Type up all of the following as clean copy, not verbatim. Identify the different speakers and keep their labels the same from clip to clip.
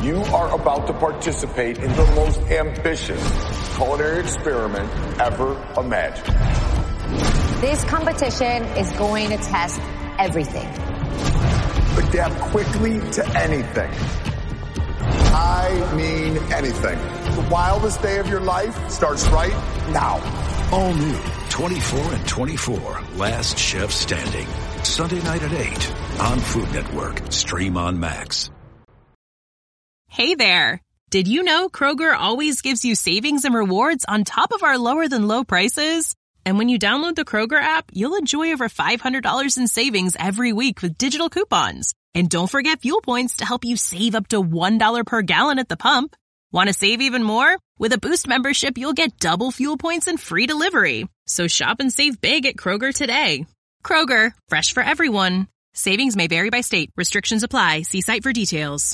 Speaker 1: You are about to participate in the most ambitious culinary experiment ever imagined.
Speaker 2: This competition is going to test everything.
Speaker 1: Adapt quickly to anything. I mean anything. The wildest day of your life starts right now.
Speaker 3: All new 24 and 24, Last Chef Standing. Sunday night at 8 on Food Network. Stream on Max.
Speaker 4: Hey there. Did you know Kroger always gives you savings and rewards on top of our lower than low prices? And when you download the Kroger app, you'll enjoy over $500 in savings every week with digital coupons. And don't forget fuel points to help you save up to $1 per gallon at the pump. Want to save even more? With a Boost membership, you'll get double fuel points and free delivery. So shop and save big at Kroger today. Kroger, fresh for everyone. Savings may vary by state. Restrictions apply. See site for details.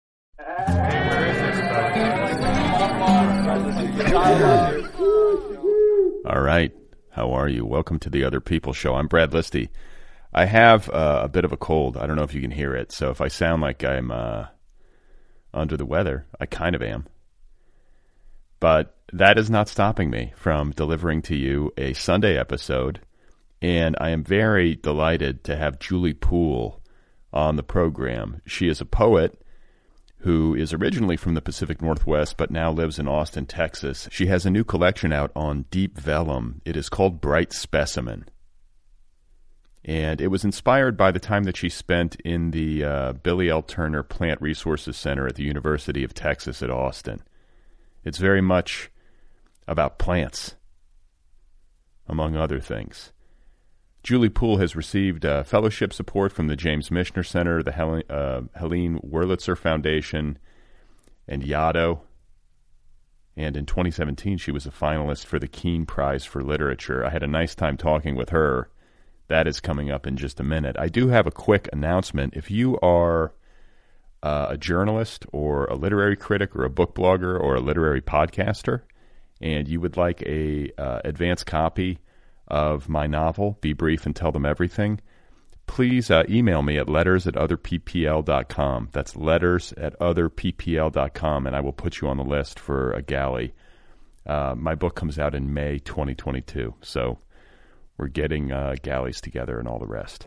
Speaker 5: All right. How are you? Welcome to the Other People Show. I'm Brad Listy. I have a bit of a cold. I don't know if you can hear it. So if I sound like I'm under the weather, I kind of am. But that is not stopping me from delivering to you a Sunday episode. And I am very delighted to have Julie Poole on the program. She is a poet who is originally from the Pacific Northwest, but now lives in Austin, Texas. She has a new collection out on Deep Vellum. It is called Bright Specimen. And it was inspired by the time that she spent in the Billy L. Turner Plant Resources Center at the University of Texas at Austin. It's very much about plants, among other things. Julie Poole has received fellowship support from the James Michener Center, the Helene Wurlitzer Foundation, and Yaddo. And in 2017, she was a finalist for the Keene Prize for Literature. I had a nice time talking with her. That is coming up in just a minute. I do have a quick announcement. If you are a journalist or a literary critic or a book blogger or a literary podcaster, and you would like a advance copy of my novel, Be Brief and Tell Them Everything, please email me at letters@otherppl.com. That's letters@otherppl.com, and I will put you on the list for a galley. My book comes out in May 2022, so we're getting galleys together and all the rest.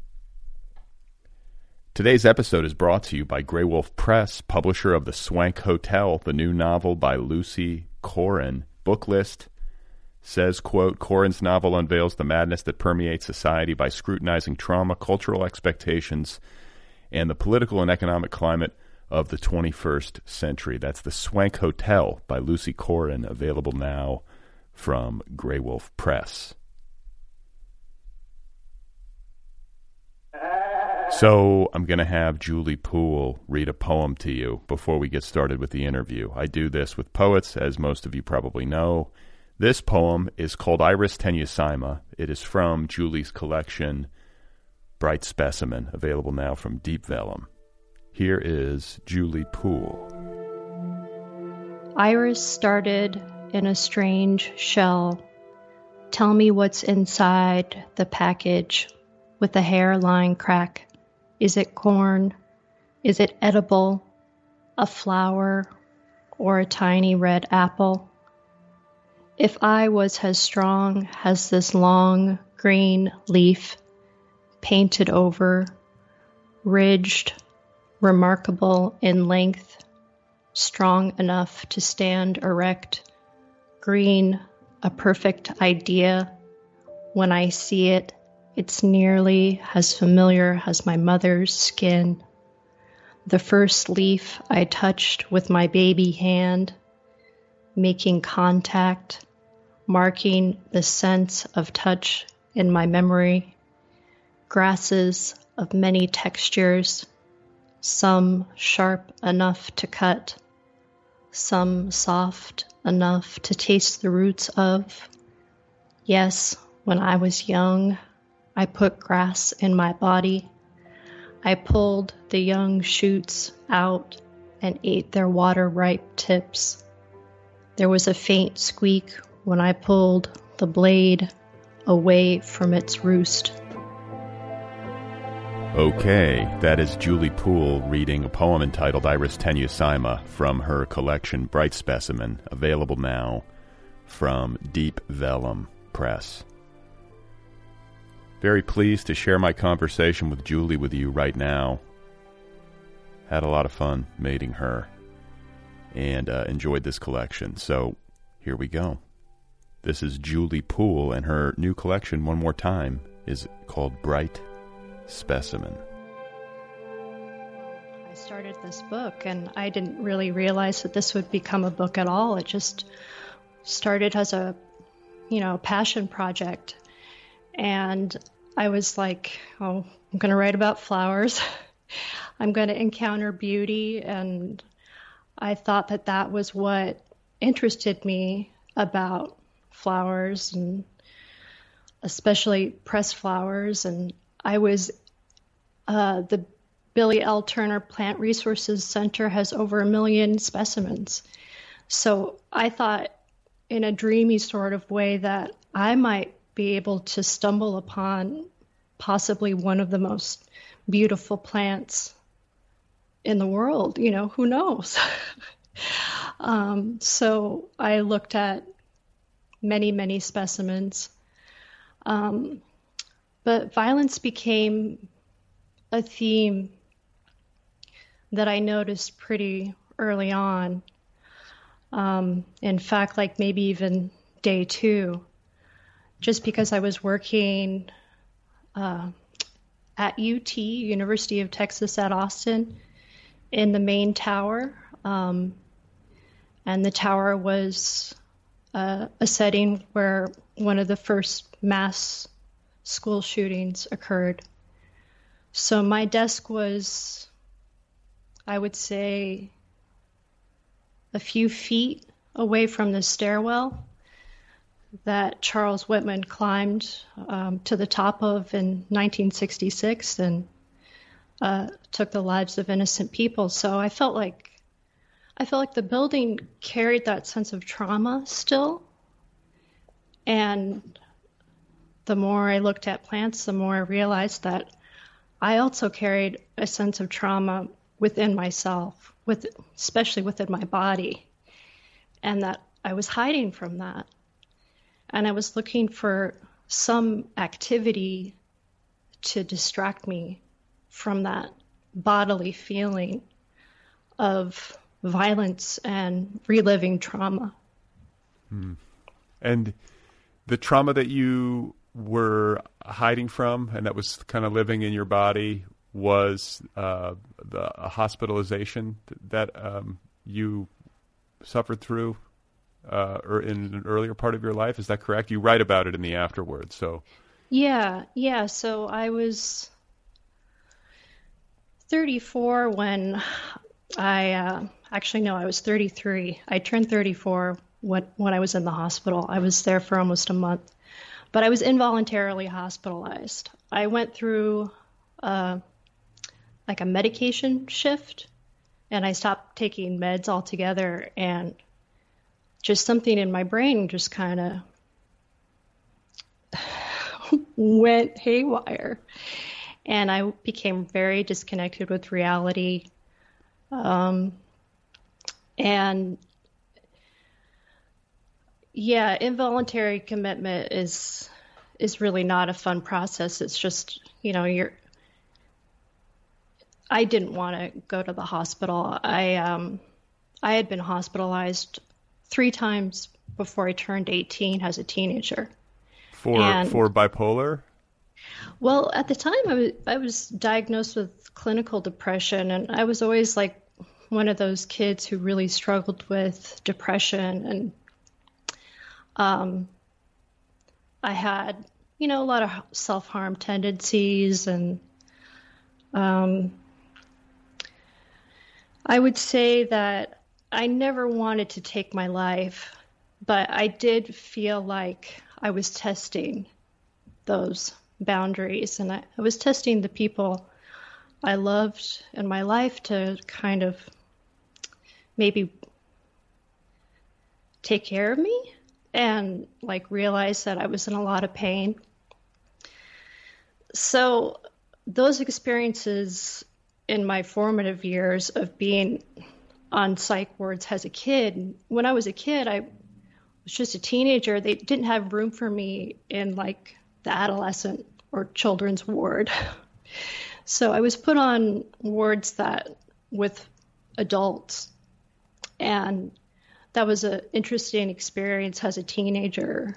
Speaker 5: Today's episode is brought to you by Grey Wolf Press, publisher of The Swank Hotel, the new novel by Lucy Corin. Book list says, quote, Corin's novel unveils the madness that permeates society by scrutinizing trauma, cultural expectations, and the political and economic climate of the 21st century. That's The Swank Hotel by Lucy Corin, available now from Grey Wolf Press. So I'm going to have Julie Poole read a poem to you before we get started with the interview. I do this with poets, as most of you probably know. This poem is called Iris Tenuisima. It is from Julie's collection, Bright Specimen, available now from Deep Vellum. Here is Julie Poole.
Speaker 6: Iris started in a strange shell. Tell me what's inside the package with the hairline crack. Is it corn? Is it edible? A flower? Or a tiny red apple? If I was as strong as this long green leaf, painted over, ridged, remarkable in length, strong enough to stand erect, green, a perfect idea. When I see it, it's nearly as familiar as my mother's skin. The first leaf I touched with my baby hand, making contact, marking the sense of touch in my memory. Grasses of many textures, some sharp enough to cut, some soft enough to taste the roots of. Yes, when I was young, I put grass in my body. I pulled the young shoots out and ate their water-ripe tips. There was a faint squeak when I pulled the blade away from its roost.
Speaker 5: Okay, that is Julie Poole reading a poem entitled Iris Tenusaima from her collection Bright Specimen, available now from Deep Vellum Press. Very pleased to share my conversation with Julie with you right now. Had a lot of fun mating her and enjoyed this collection. So here we go. This is Julie Poole, and her new collection, one more time, is called Bright Specimen.
Speaker 6: I started this book, and I didn't really realize that this would become a book at all. It just started as a, passion project. And I was like, oh, I'm going to write about flowers. I'm going to encounter beauty. And I thought that that was what interested me about flowers, and especially pressed flowers. And I was, the Billy L. Turner Plant Resources Center has over 1 million specimens. So I thought in a dreamy sort of way that I might be able to stumble upon possibly one of the most beautiful plants in the world. Who knows? So I looked at many, many specimens. But violence became a theme that I noticed pretty early on. In fact, like maybe even day 2, just because I was working at UT, University of Texas at Austin, in the main tower. And the tower was a setting where one of the first mass school shootings occurred. So my desk was, I would say, a few feet away from the stairwell that Charles Whitman climbed to the top of in 1966 and took the lives of innocent people. So I felt like the building carried that sense of trauma still. And the more I looked at plants, the more I realized that I also carried a sense of trauma within myself, especially within my body, and that I was hiding from that. And I was looking for some activity to distract me from that bodily feeling of violence and reliving trauma.
Speaker 5: And the trauma that you were hiding from and that was kind of living in your body was the hospitalization that you suffered through or in an earlier part of your life. Is that correct? You write about it in the afterword. So
Speaker 6: yeah. So I was 34 when I was 33. I turned 34 when I was in the hospital. I was there for almost a month, but I was involuntarily hospitalized. I went through like a medication shift, and I stopped taking meds altogether, and just something in my brain just kind of went haywire, and I became very disconnected with reality. And yeah, involuntary commitment is really not a fun process. It's just, I didn't want to go to the hospital. I had been hospitalized 3 times before I turned 18 as a teenager.
Speaker 5: For bipolar?
Speaker 6: Well, at the time I was diagnosed with clinical depression, and I was always like one of those kids who really struggled with depression, and I had, a lot of self-harm tendencies, and I would say that I never wanted to take my life, but I did feel like I was testing those boundaries, and I was testing the people I loved in my life to kind of maybe take care of me and like realize that I was in a lot of pain. So those experiences in my formative years of being on psych wards as a kid, when I was a kid, I was just a teenager. They didn't have room for me in like the adolescent or children's ward. So I was put on wards that with adults. And that was an interesting experience as a teenager,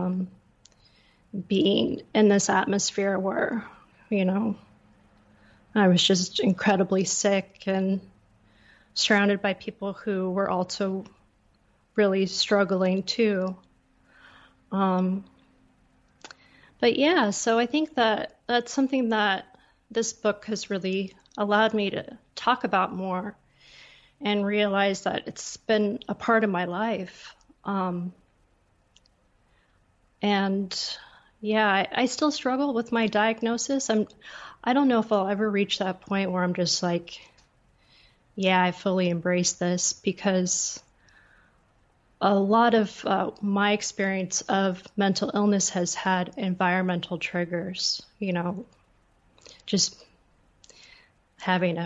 Speaker 6: being in this atmosphere where, you know, I was just incredibly sick and surrounded by people who were also really struggling too. But yeah, so I think that that's something that this book has really allowed me to talk about more and realize that it's been a part of my life. And yeah, I still struggle with my diagnosis. I don't know if I'll ever reach that point where I'm just like, yeah, I fully embrace this, because a lot of my experience of mental illness has had environmental triggers, you know, just having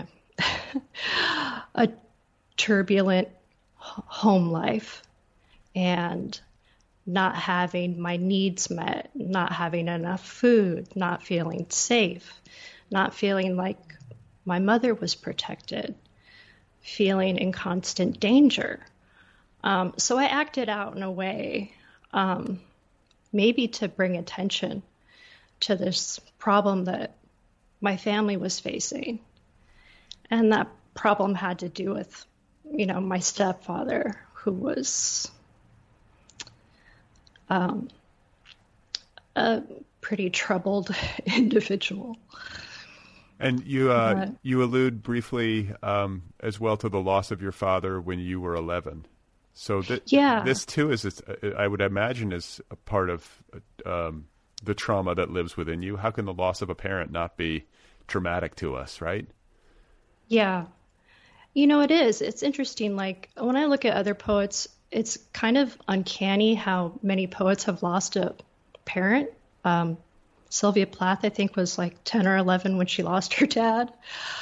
Speaker 6: a turbulent home life and not having my needs met, not having enough food, not feeling safe, not feeling like my mother was protected, feeling in constant danger. So I acted out in a way, maybe to bring attention to this problem that my family was facing. And that problem had to do with, you know, my stepfather, who was a pretty troubled individual.
Speaker 5: And you allude briefly as well to the loss of your father when you were 11. So this too is, I would imagine, is a part of the trauma that lives within you. How can the loss of a parent not be traumatic to us, right?
Speaker 6: Yeah. You know, it is. It's interesting. Like, when I look at other poets, it's kind of uncanny how many poets have lost a parent. Sylvia Plath, I think, was like 10 or 11 when she lost her dad.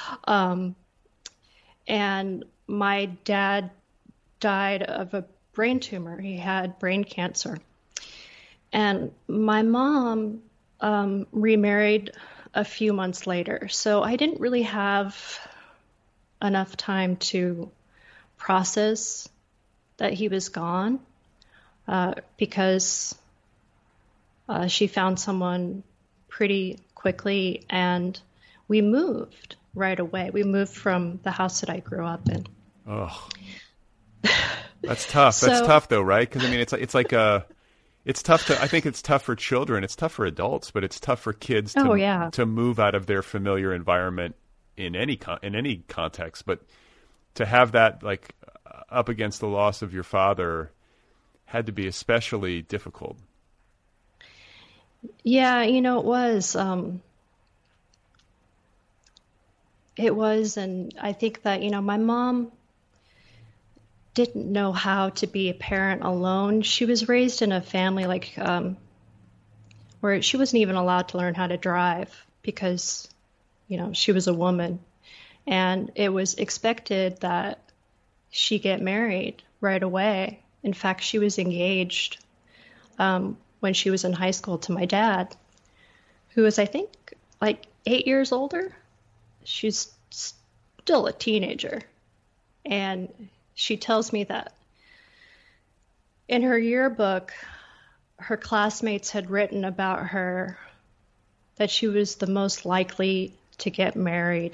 Speaker 6: And my dad died of a brain tumor. He had brain cancer. And my mom remarried a few months later. So I didn't really have enough time to process that he was gone, because she found someone pretty quickly, and we moved right away. We moved from the house that I grew up in.
Speaker 5: Oh, that's tough. That's tough, though, right? Because I mean, it's tough to. I think it's tough for children. It's tough for adults, but it's tough for kids to move out of their familiar environment in any context. But to have that, like, up against the loss of your father had to be especially difficult.
Speaker 6: Yeah, you know, it was. It was, and I think that, you know, my mom didn't know how to be a parent alone. She was raised in a family like where she wasn't even allowed to learn how to drive because, you know, she was a woman. And it was expected that she get married right away. In fact, she was engaged when she was in high school to my dad, who was, I think, like 8 years older. She's still a teenager. And she tells me that in her yearbook, her classmates had written about her that she was the most likely to get married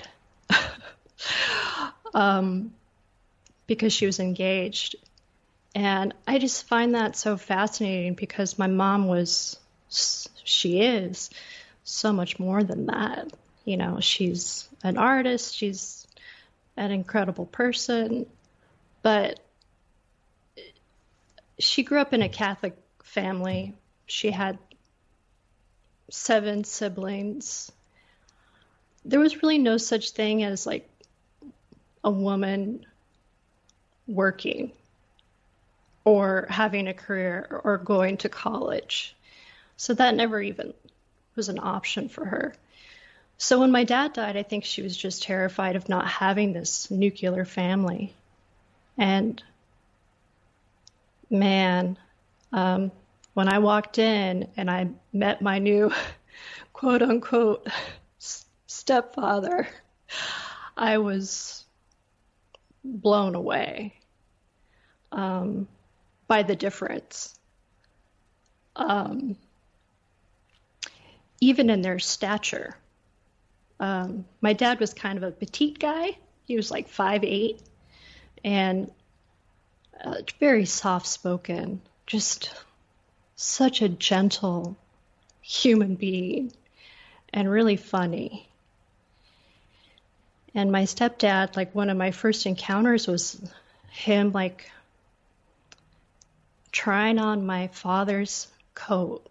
Speaker 6: because she was engaged. And I just find that so fascinating because my mom she is so much more than that. You know, she's an artist, she's an incredible person, but she grew up in a Catholic family. She had 7 siblings. There was really no such thing as like a woman working or having a career or going to college. So that never even was an option for her. So when my dad died, I think she was just terrified of not having this nuclear family. And man, when I walked in and I met my new quote unquote stepfather, I was blown away by the difference. Even in their stature. My dad was kind of a petite guy. He was like 5'8", and very soft-spoken, just such a gentle human being and really funny. And my stepdad, like one of my first encounters was him like trying on my father's coat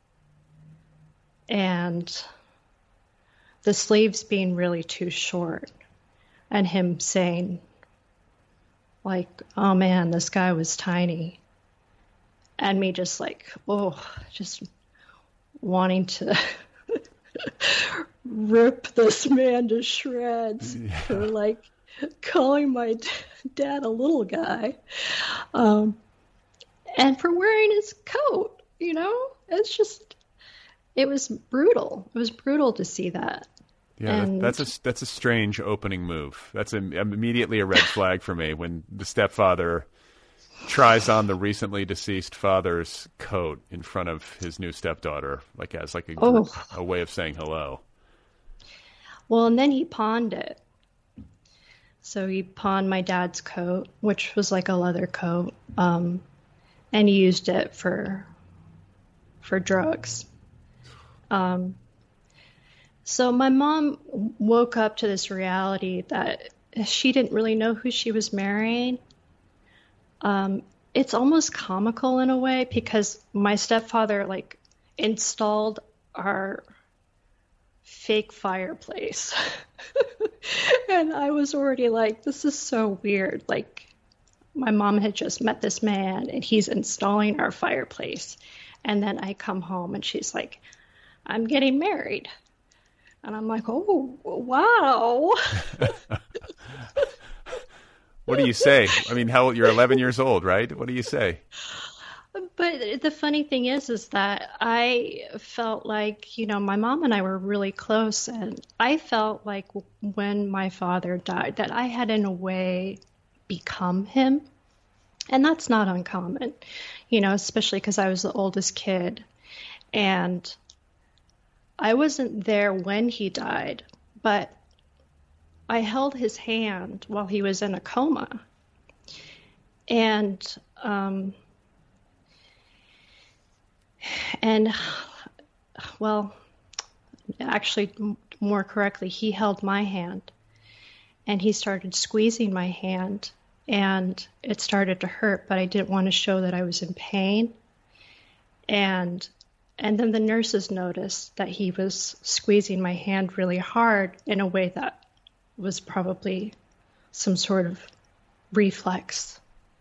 Speaker 6: and the sleeves being really too short, and him saying like, oh man, this guy was tiny. And me just like, just wanting to rip this man to shreds for like calling my dad a little guy. And for wearing his coat, it was brutal. It was brutal to see that.
Speaker 5: Yeah,
Speaker 6: and
Speaker 5: that's a strange opening move. That's immediately a red flag for me when the stepfather tries on the recently deceased father's coat in front of his new stepdaughter, like as like a way of saying hello.
Speaker 6: Well, and then he pawned it. So he pawned my dad's coat, which was like a leather coat, and he used it for drugs. So my mom woke up to this reality that she didn't really know who she was marrying. It's almost comical in a way because my stepfather like installed our fake fireplace. And I was already like, this is so weird. Like my mom had just met this man and he's installing our fireplace. And then I come home and she's like, I'm getting married. And I'm like, oh, wow.
Speaker 5: What do you say? I mean, you're 11 years old, right? What do you say?
Speaker 6: But the funny thing is that I felt like, my mom and I were really close. And I felt like when my father died, that I had in a way become him. And that's not uncommon, especially because I was the oldest kid. And I wasn't there when he died, but I held his hand while he was in a coma. And actually, more correctly, he held my hand and he started squeezing my hand and it started to hurt, but I didn't want to show that I was in pain. And then the nurses noticed that he was squeezing my hand really hard in a way that was probably some sort of reflex.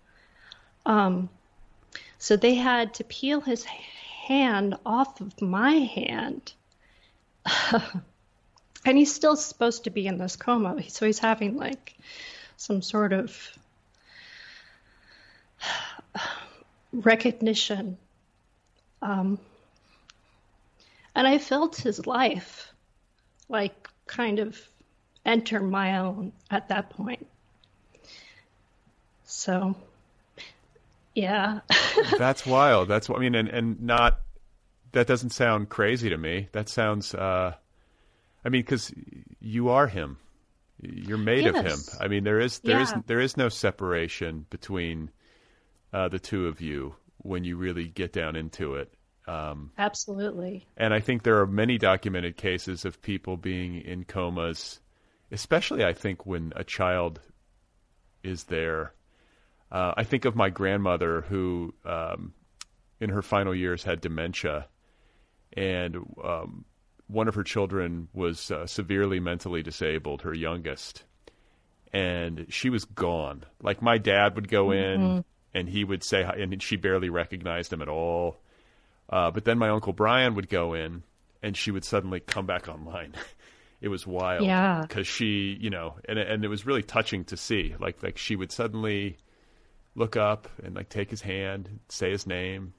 Speaker 6: So they had to peel his hand off of my hand. And he's still supposed to be in this coma. So he's having like some sort of recognition. And I felt his life like kind of enter my own at that point. So, yeah.
Speaker 5: That's wild. That's what I mean. And not, that doesn't sound crazy to me. That sounds, because you are him. You're made of him. I mean, there is no separation between the two of you when you really get down into it.
Speaker 6: Absolutely.
Speaker 5: And I think there are many documented cases of people being in comas, especially I think when a child is there. I think of my grandmother who in her final years had dementia, and one of her children was severely mentally disabled, her youngest, and she was gone. Like my dad would go in and he would say hi, and she barely recognized him at all. But then my Uncle Brian would go in and she would suddenly come back online It was wild.
Speaker 6: Yeah.
Speaker 5: Because she, and it was really touching to see. Like she would suddenly look up and like take his hand, say his name.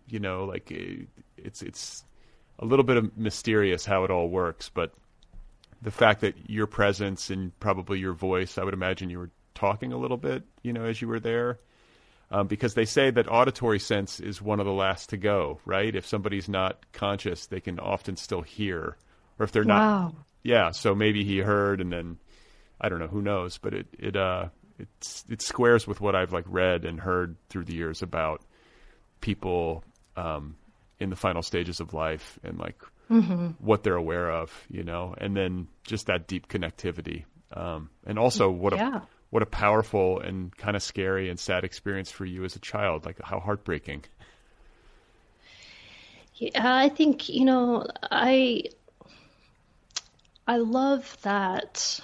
Speaker 5: It's a little bit of mysterious how it all works, but the fact that your presence and probably your voice, I would imagine you were talking a little bit, as you were there. Because they say that auditory sense is one of the last to go, right? If somebody's not conscious, they can often still hear. Or if they're not. Yeah, so maybe he heard and then, I don't know, who knows. But it squares with what I've like read and heard through the years about people in the final stages of life and like what they're aware of, and then just that deep connectivity. And also what a powerful and kind of scary and sad experience for you as a child, like how heartbreaking.
Speaker 6: Yeah, I think, I love that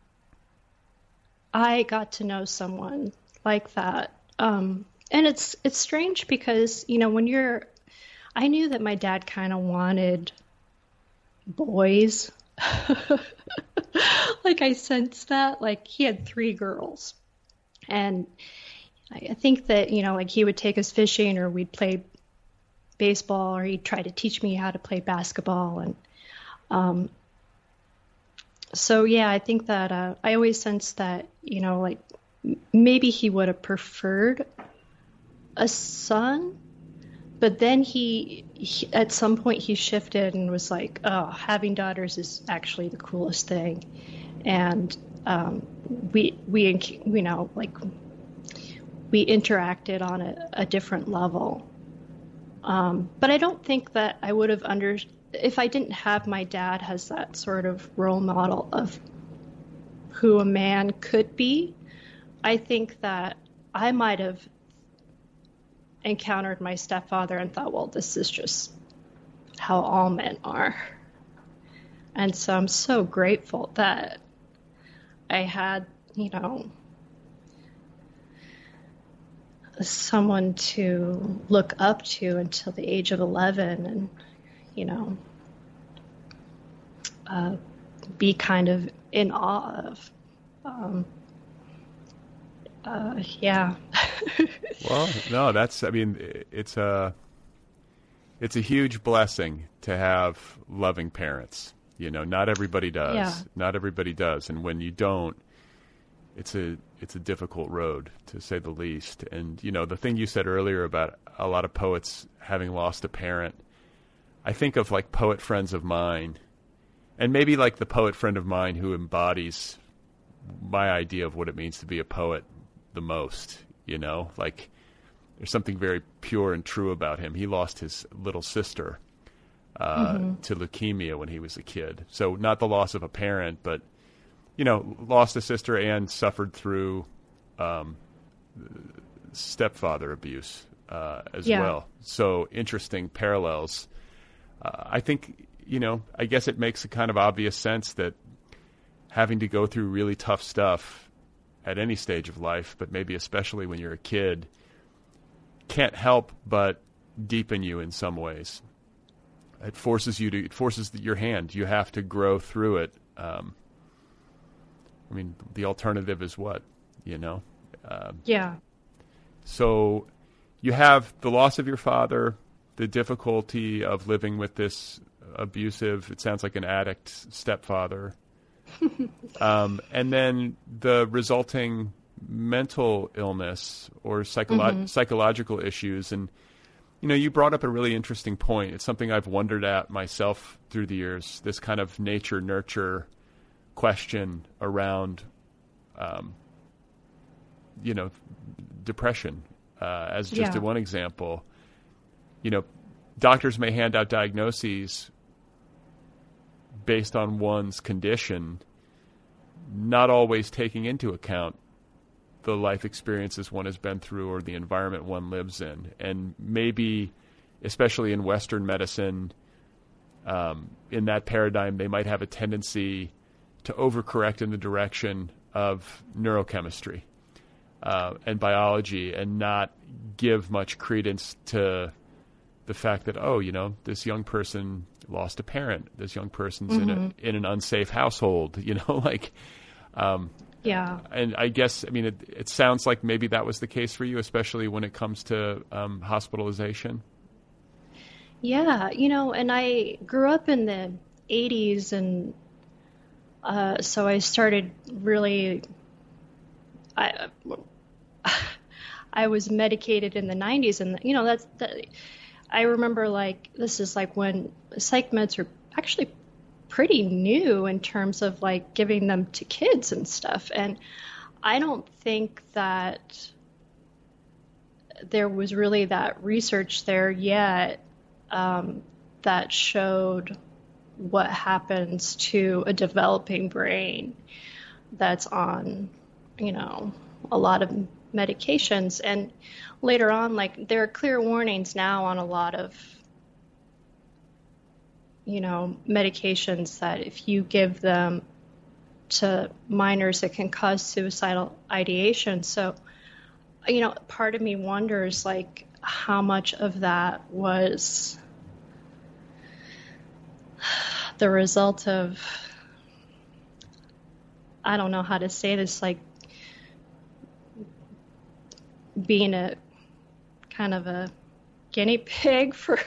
Speaker 6: I got to know someone like that. And it's strange because, I knew that my dad kind of wanted boys. Like I sensed that, like he had 3 girls, and I think that, like he would take us fishing or we'd play baseball or he'd try to teach me how to play basketball. And, so yeah, I think that, I always sensed that, like maybe he would have preferred a son, but then he at some point he shifted and was like, oh, having daughters is actually the coolest thing. And we interacted on a different level. But I don't think that I would have if I didn't have my dad as that sort of role model of who a man could be, I think that I might have encountered my stepfather and thought, well, this is just how all men are. And so I'm so grateful that I had, someone to look up to until the age of 11 and, be kind of in awe of. Yeah.
Speaker 5: Well, no, it's a huge blessing to have loving parents. Not everybody does.
Speaker 6: Yeah.
Speaker 5: Not everybody does. And when you don't, it's a difficult road, to say the least. And, the thing you said earlier about a lot of poets having lost a parent, I think of like poet friends of mine, and maybe like the poet friend of mine who embodies my idea of what it means to be a poet the most, like there's something very pure and true about him. He lost his little sister to leukemia when he was a kid. So not the loss of a parent, but, lost a sister and suffered through stepfather abuse as well. So interesting parallels. I think, I guess it makes a kind of obvious sense that having to go through really tough stuff at any stage of life, but maybe especially when you're a kid, can't help but deepen you in some ways. It forces your hand. You have to grow through it. The alternative is what,
Speaker 6: Yeah.
Speaker 5: So you have the loss of your father, the difficulty of living with this abusive, it sounds like an addict stepfather. And then the resulting mental illness or psychological issues. And, you brought up a really interesting point. It's something I've wondered at myself through the years, this kind of nature-nurture question around, depression as just one example. Doctors may hand out diagnoses based on one's condition, not always taking into account the life experiences one has been through or the environment one lives in. And maybe, especially in Western medicine, in that paradigm, they might have a tendency to overcorrect in the direction of neurochemistry and biology and not give much credence to the fact that, this young person lost a parent, this young person's in an unsafe household,
Speaker 6: Yeah.
Speaker 5: And I guess, it sounds like maybe that was the case for you, especially when it comes to hospitalization.
Speaker 6: Yeah, and I grew up in the 80s, and so I started really, I was medicated in the 90s, and I remember this is when psych meds are actually pretty new in terms of giving them to kids and stuff. And I don't think that there was really that research there yet that showed what happens to a developing brain that's on, a lot of medications. And later on, there are clear warnings now on a lot of, medications that if you give them to minors, it can cause suicidal ideation. So, part of me wonders, how much of that was the result of, I don't know how to say this, being a kind of a guinea pig for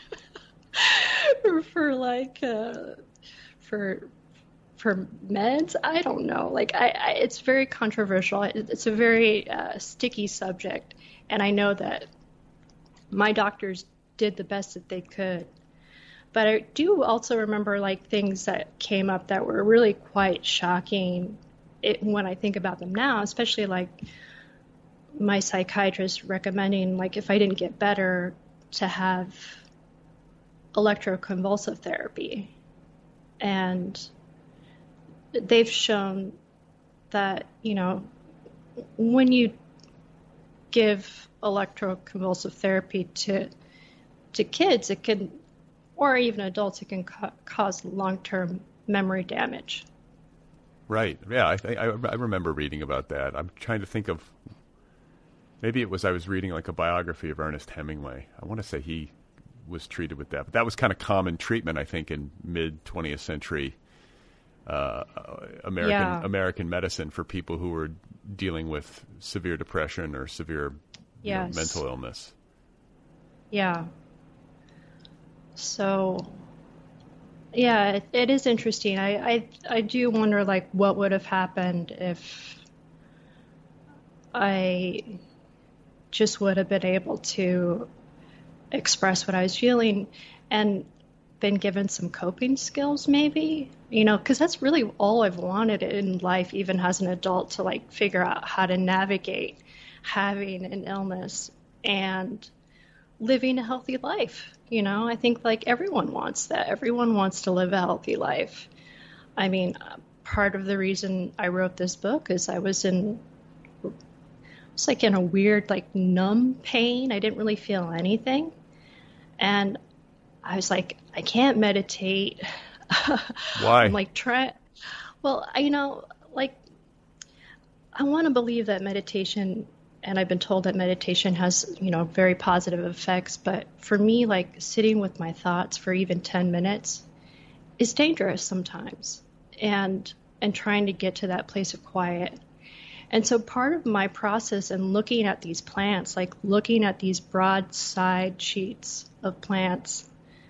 Speaker 6: for meds. I don't know. It's very controversial. It's a very sticky subject, and I know that my doctors did the best that they could. But I do also remember things that came up that were really quite shocking when I think about them now, especially my psychiatrist recommending if I didn't get better to have electroconvulsive therapy. And they've shown that, when you give electroconvulsive therapy to kids, it can, or even adults, it can cause long-term memory damage.
Speaker 5: Right. Yeah, I remember reading about that. I'm trying to think of, maybe it was I was reading a biography of Ernest Hemingway. I want to say he was treated with that. But that was kind of common treatment, I think, in mid-20th century American medicine for people who were dealing with severe depression or severe mental illness.
Speaker 6: Yeah. So, yeah, it is interesting. I do wonder, what would have happened if I just would have been able to express what I was feeling and been given some coping skills, maybe, because that's really all I've wanted in life, even as an adult, to figure out how to navigate having an illness and living a healthy life. I think everyone wants that. Everyone wants to live a healthy life. Part of the reason I wrote this book is I was in a weird, numb pain. I didn't really feel anything. And I was I can't meditate.
Speaker 5: Why?
Speaker 6: I'm well, I want to believe that meditation, and I've been told that meditation has, very positive effects. But for me, sitting with my thoughts for even 10 minutes is dangerous sometimes, and trying to get to that place of quiet. And so part of my process in looking at these plants, looking at these broad side sheets of plants,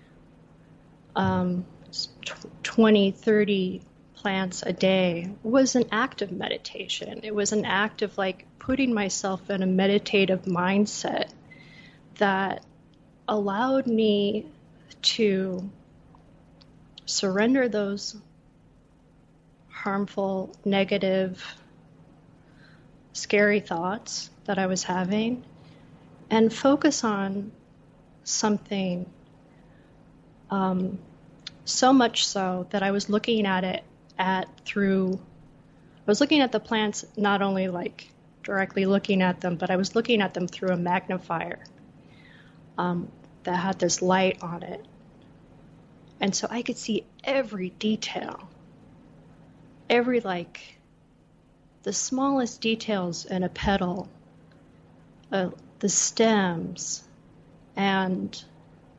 Speaker 6: 20, 30 plants a day, was an act of meditation. It was an act of putting myself in a meditative mindset that allowed me to surrender those harmful, negative, scary thoughts that I was having and focus on something so much so that I was looking at it I was looking at the plants, not only directly looking at them, but I was looking at them through a magnifier that had this light on it. And so I could see every detail, every the smallest details in a petal, the stems, and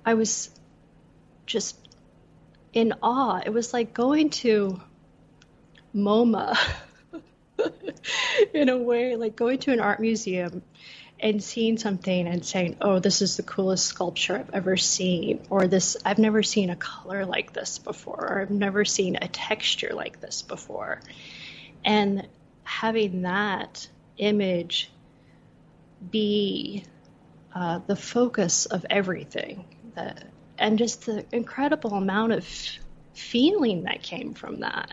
Speaker 6: I was just in awe. It was like going to MoMA in a way, like going to an art museum and seeing something and saying, oh, this is the coolest sculpture I've ever seen, or this, I've never seen a color like this before, or I've never seen a texture like this before. And having that image be the focus of everything, and just the incredible amount of feeling that came from that.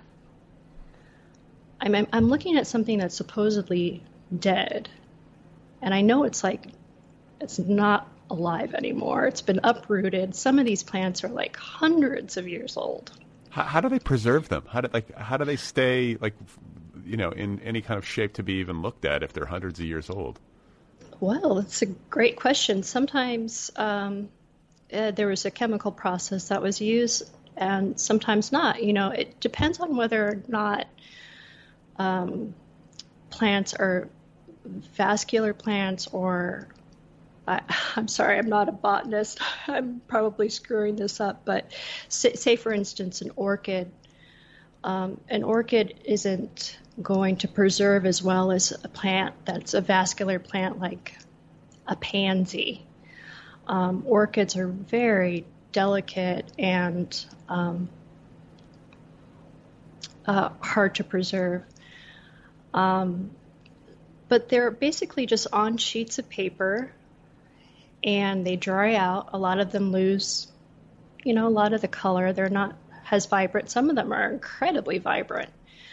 Speaker 6: I'm looking at something that's supposedly dead, and I know it's not alive anymore. It's been uprooted. Some of these plants are like hundreds of years old.
Speaker 7: How do they preserve them? How do they stay in any kind of shape to be even looked at if they're hundreds of years old?
Speaker 6: Well, that's a great question. Sometimes there was a chemical process that was used, and sometimes not. It depends on whether or not plants are vascular plants, or I'm sorry, I'm not a botanist. I'm probably screwing this up, but say for instance, an orchid isn't going to preserve as well as a plant that's a vascular plant like a pansy. Orchids are very delicate and hard to preserve. But they're basically just on sheets of paper, and they dry out. A lot of them lose, a lot of the color. They're not as vibrant. Some of them are incredibly vibrant.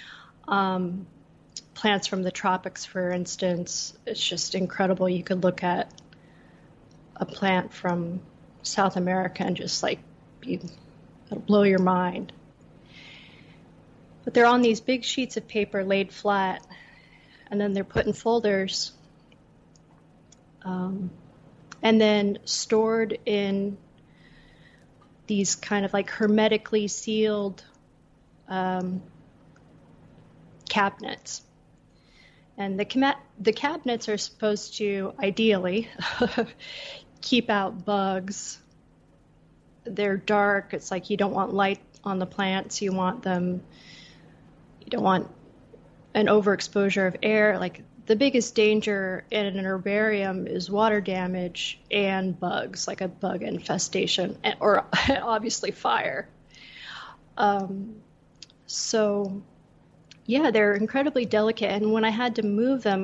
Speaker 6: Plants from the tropics, for instance, it's just incredible. You could look at a plant from South America and just it'll blow your mind. But they're on these big sheets of paper laid flat, and then they're put in folders, and then stored in these kind of like hermetically sealed cabinets. And the cabinets are supposed to, ideally, keep out bugs. They're dark. It's like you don't want light on the plants. You don't want an overexposure of air. Like the biggest danger in an herbarium is water damage and bugs, like a bug infestation, or obviously fire. So yeah, they're incredibly delicate. And when I had to move them,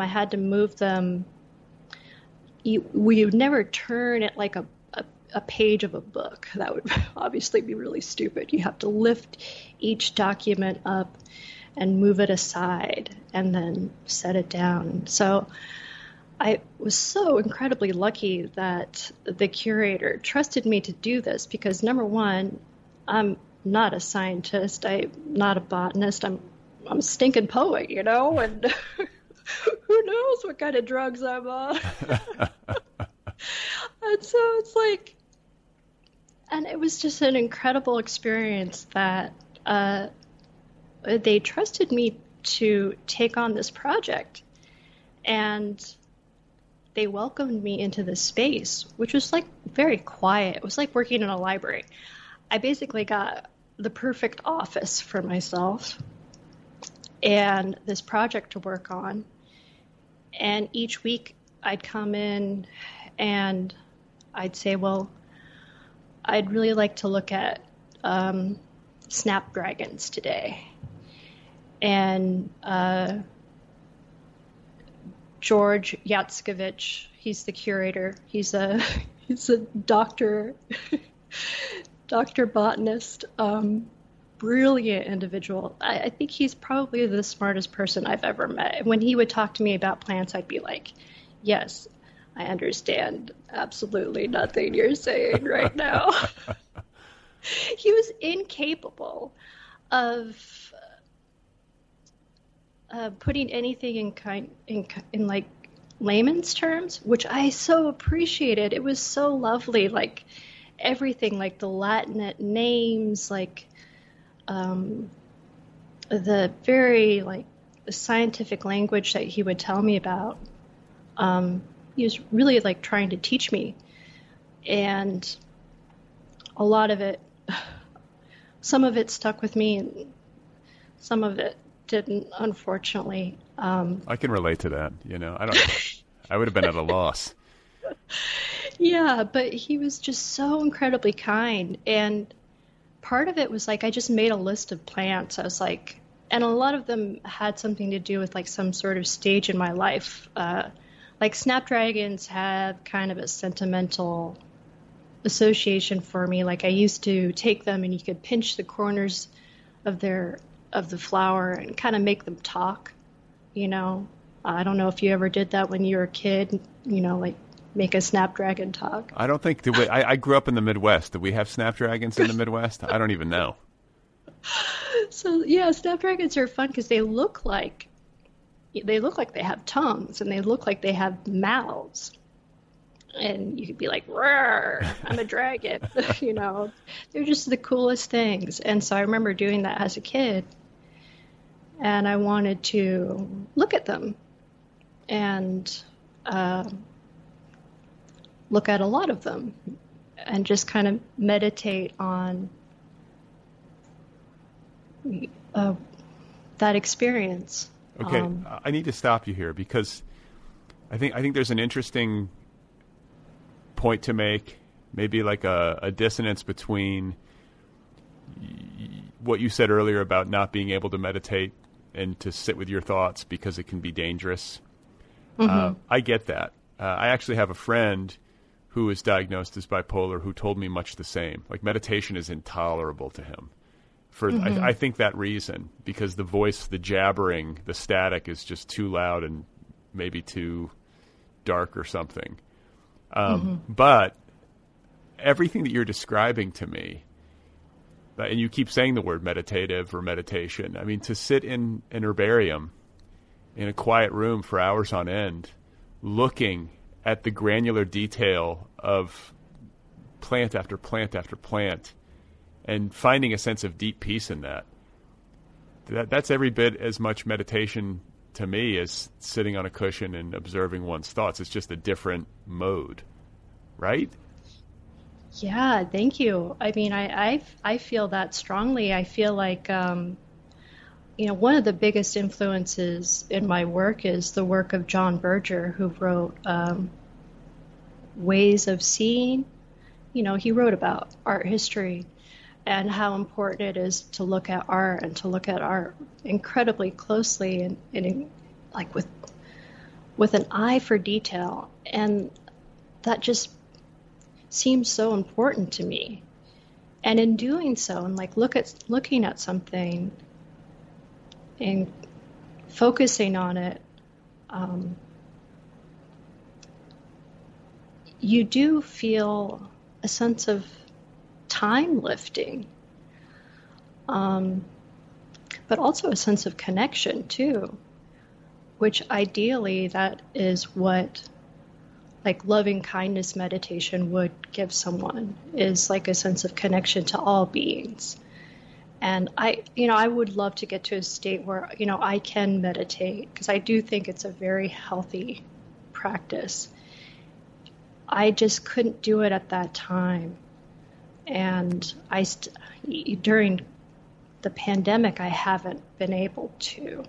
Speaker 6: we would never turn it like a page of a book. That would obviously be really stupid. You have to lift each document up and move it aside and then set it down. So I was so incredibly lucky that the curator trusted me to do this because, number one, I'm not a scientist. I'm not a botanist. I'm a stinking poet, and who knows what kind of drugs I'm on. And so it's and it was just an incredible experience that they trusted me to take on this project, and they welcomed me into this space, which was very quiet. It was like working in a library. I basically got the perfect office for myself and this project to work on. And each week I'd come in and I'd say, well, I'd really like to look at snapdragons today. And George Yatskovich, he's the curator. He's a doctor botanist, brilliant individual. I think he's probably the smartest person I've ever met. When he would talk to me about plants, I'd be like, yes, I understand absolutely nothing you're saying right now. He was incapable of putting anything in layman's terms, which I so appreciated. It was so lovely, everything, the Latin names, the very the scientific language that he would tell me about. He was really trying to teach me, and a lot of it, some of it stuck with me and some of it didn't, unfortunately.
Speaker 7: I can relate to that. I would have been at a loss.
Speaker 6: Yeah, but he was just so incredibly kind. And part of it was like, I just made a list of plants. I was like, and a lot of them had something to do with like some sort of stage in my life. Like snapdragons have kind of a sentimental association for me. Like I used to take them and you could pinch the corners of the flower and kind of make them talk, I don't know if you ever did that when you were a kid, like make a snapdragon talk.
Speaker 7: I don't think, I grew up in the Midwest. Do we have snapdragons in the Midwest? I don't even know.
Speaker 6: So yeah, snapdragons are fun because they look like they have tongues and they look like they have mouths. And you could be like, "Roar, I'm a dragon," They're just the coolest things. And so I remember doing that as a kid, and I wanted to look at them and look at a lot of them and just kind of meditate on that experience.
Speaker 7: Okay, I need to stop you here because I think there's an interesting point to make, maybe like a dissonance between what you said earlier about not being able to meditate and to sit with your thoughts because it can be dangerous. Mm-hmm. I get that. I actually have a friend who is diagnosed as bipolar who told me much the same. Like meditation is intolerable to him. For I think that reason, because the voice, the jabbering, the static is just too loud and maybe too dark or something. But everything that you're describing to me, and you keep saying the word meditative or meditation, I mean, to sit in an herbarium in a quiet room for hours on end, looking at the granular detail of plant after plant after plant, and finding a sense of deep peace in that's every bit as much meditation to me as sitting on a cushion and observing one's thoughts. It's just a different mode, right?
Speaker 6: Yeah, thank you. I mean, I feel that strongly. I feel like, one of the biggest influences in my work is the work of John Berger, who wrote Ways of Seeing. He wrote about art history and how important it is to look at art and to look at art incredibly closely and like with an eye for detail. And that just seems so important to me. And in doing so, and like looking at something and focusing on it, you do feel a sense of time lifting, but also a sense of connection too, which ideally that is what like loving kindness meditation would give someone, is like a sense of connection to all beings. And I would love to get to a state where, I can meditate, because I do think it's a very healthy practice. I just couldn't do it at that time. And during the pandemic, I haven't been able to.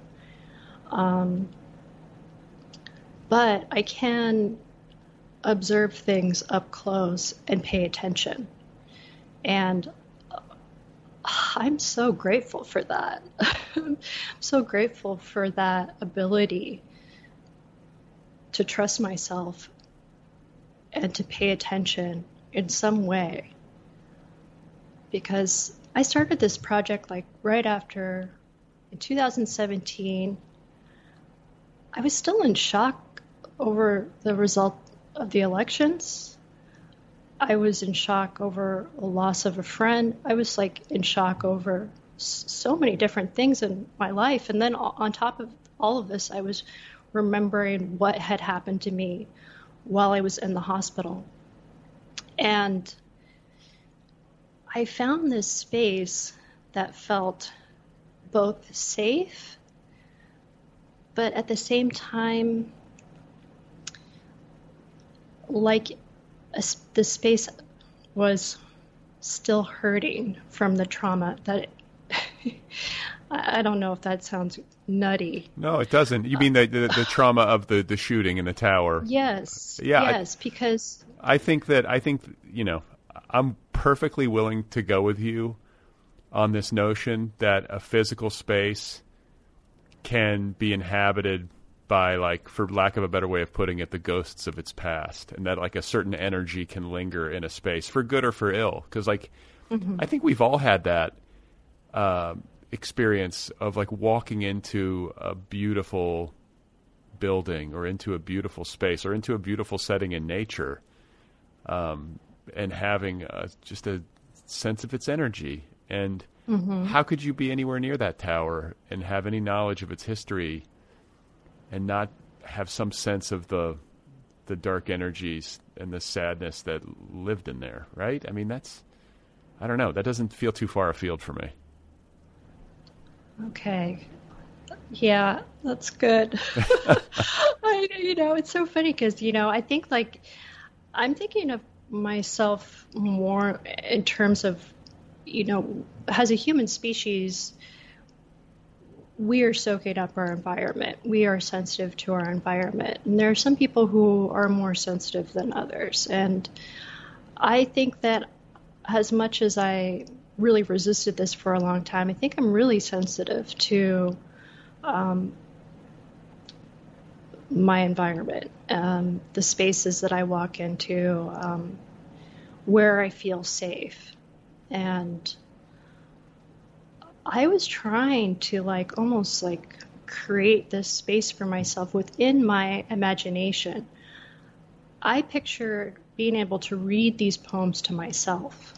Speaker 6: But I can observe things up close and pay attention. And I'm so grateful for that. I'm so grateful for that ability to trust myself and to pay attention in some way. Because I started this project like right after, in 2017, I was still in shock over the result of the elections. I was in shock over the loss of a friend. I was like in shock over so many different things in my life. And then on top of all of this, I was remembering what had happened to me while I was in the hospital. And I found this space that felt both safe, but at the same time, like the space was still hurting from the trauma that I don't know if that sounds nutty.
Speaker 7: No, it doesn't. You mean the trauma of the shooting in the tower?
Speaker 6: Yes.
Speaker 7: Yeah.
Speaker 6: Yes, because
Speaker 7: I think I'm perfectly willing to go with you on this notion that a physical space can be inhabited by, like, for lack of a better way of putting it, the ghosts of its past, and that, like, a certain energy can linger in a space for good or for ill. Because, like, I think we've all had that experience of, like, walking into a beautiful building or into a beautiful space or into a beautiful setting in nature, and having just a sense of its energy. And how could you be anywhere near that tower and have any knowledge of its history and not have some sense of the dark energies and the sadness that lived in there, right? I mean, I don't know. That doesn't feel too far afield for me.
Speaker 6: Okay. Yeah, that's good. It's so funny because, I think, like, I'm thinking of myself more in terms of, as a human species, we are soaking up our environment. We are sensitive to our environment. And there are some people who are more sensitive than others. And I think that as much as I really resisted this for a long time, I think I'm really sensitive to my environment, the spaces that I walk into, where I feel safe. And I was trying to, like, almost like create this space for myself within my imagination. I pictured being able to read these poems to myself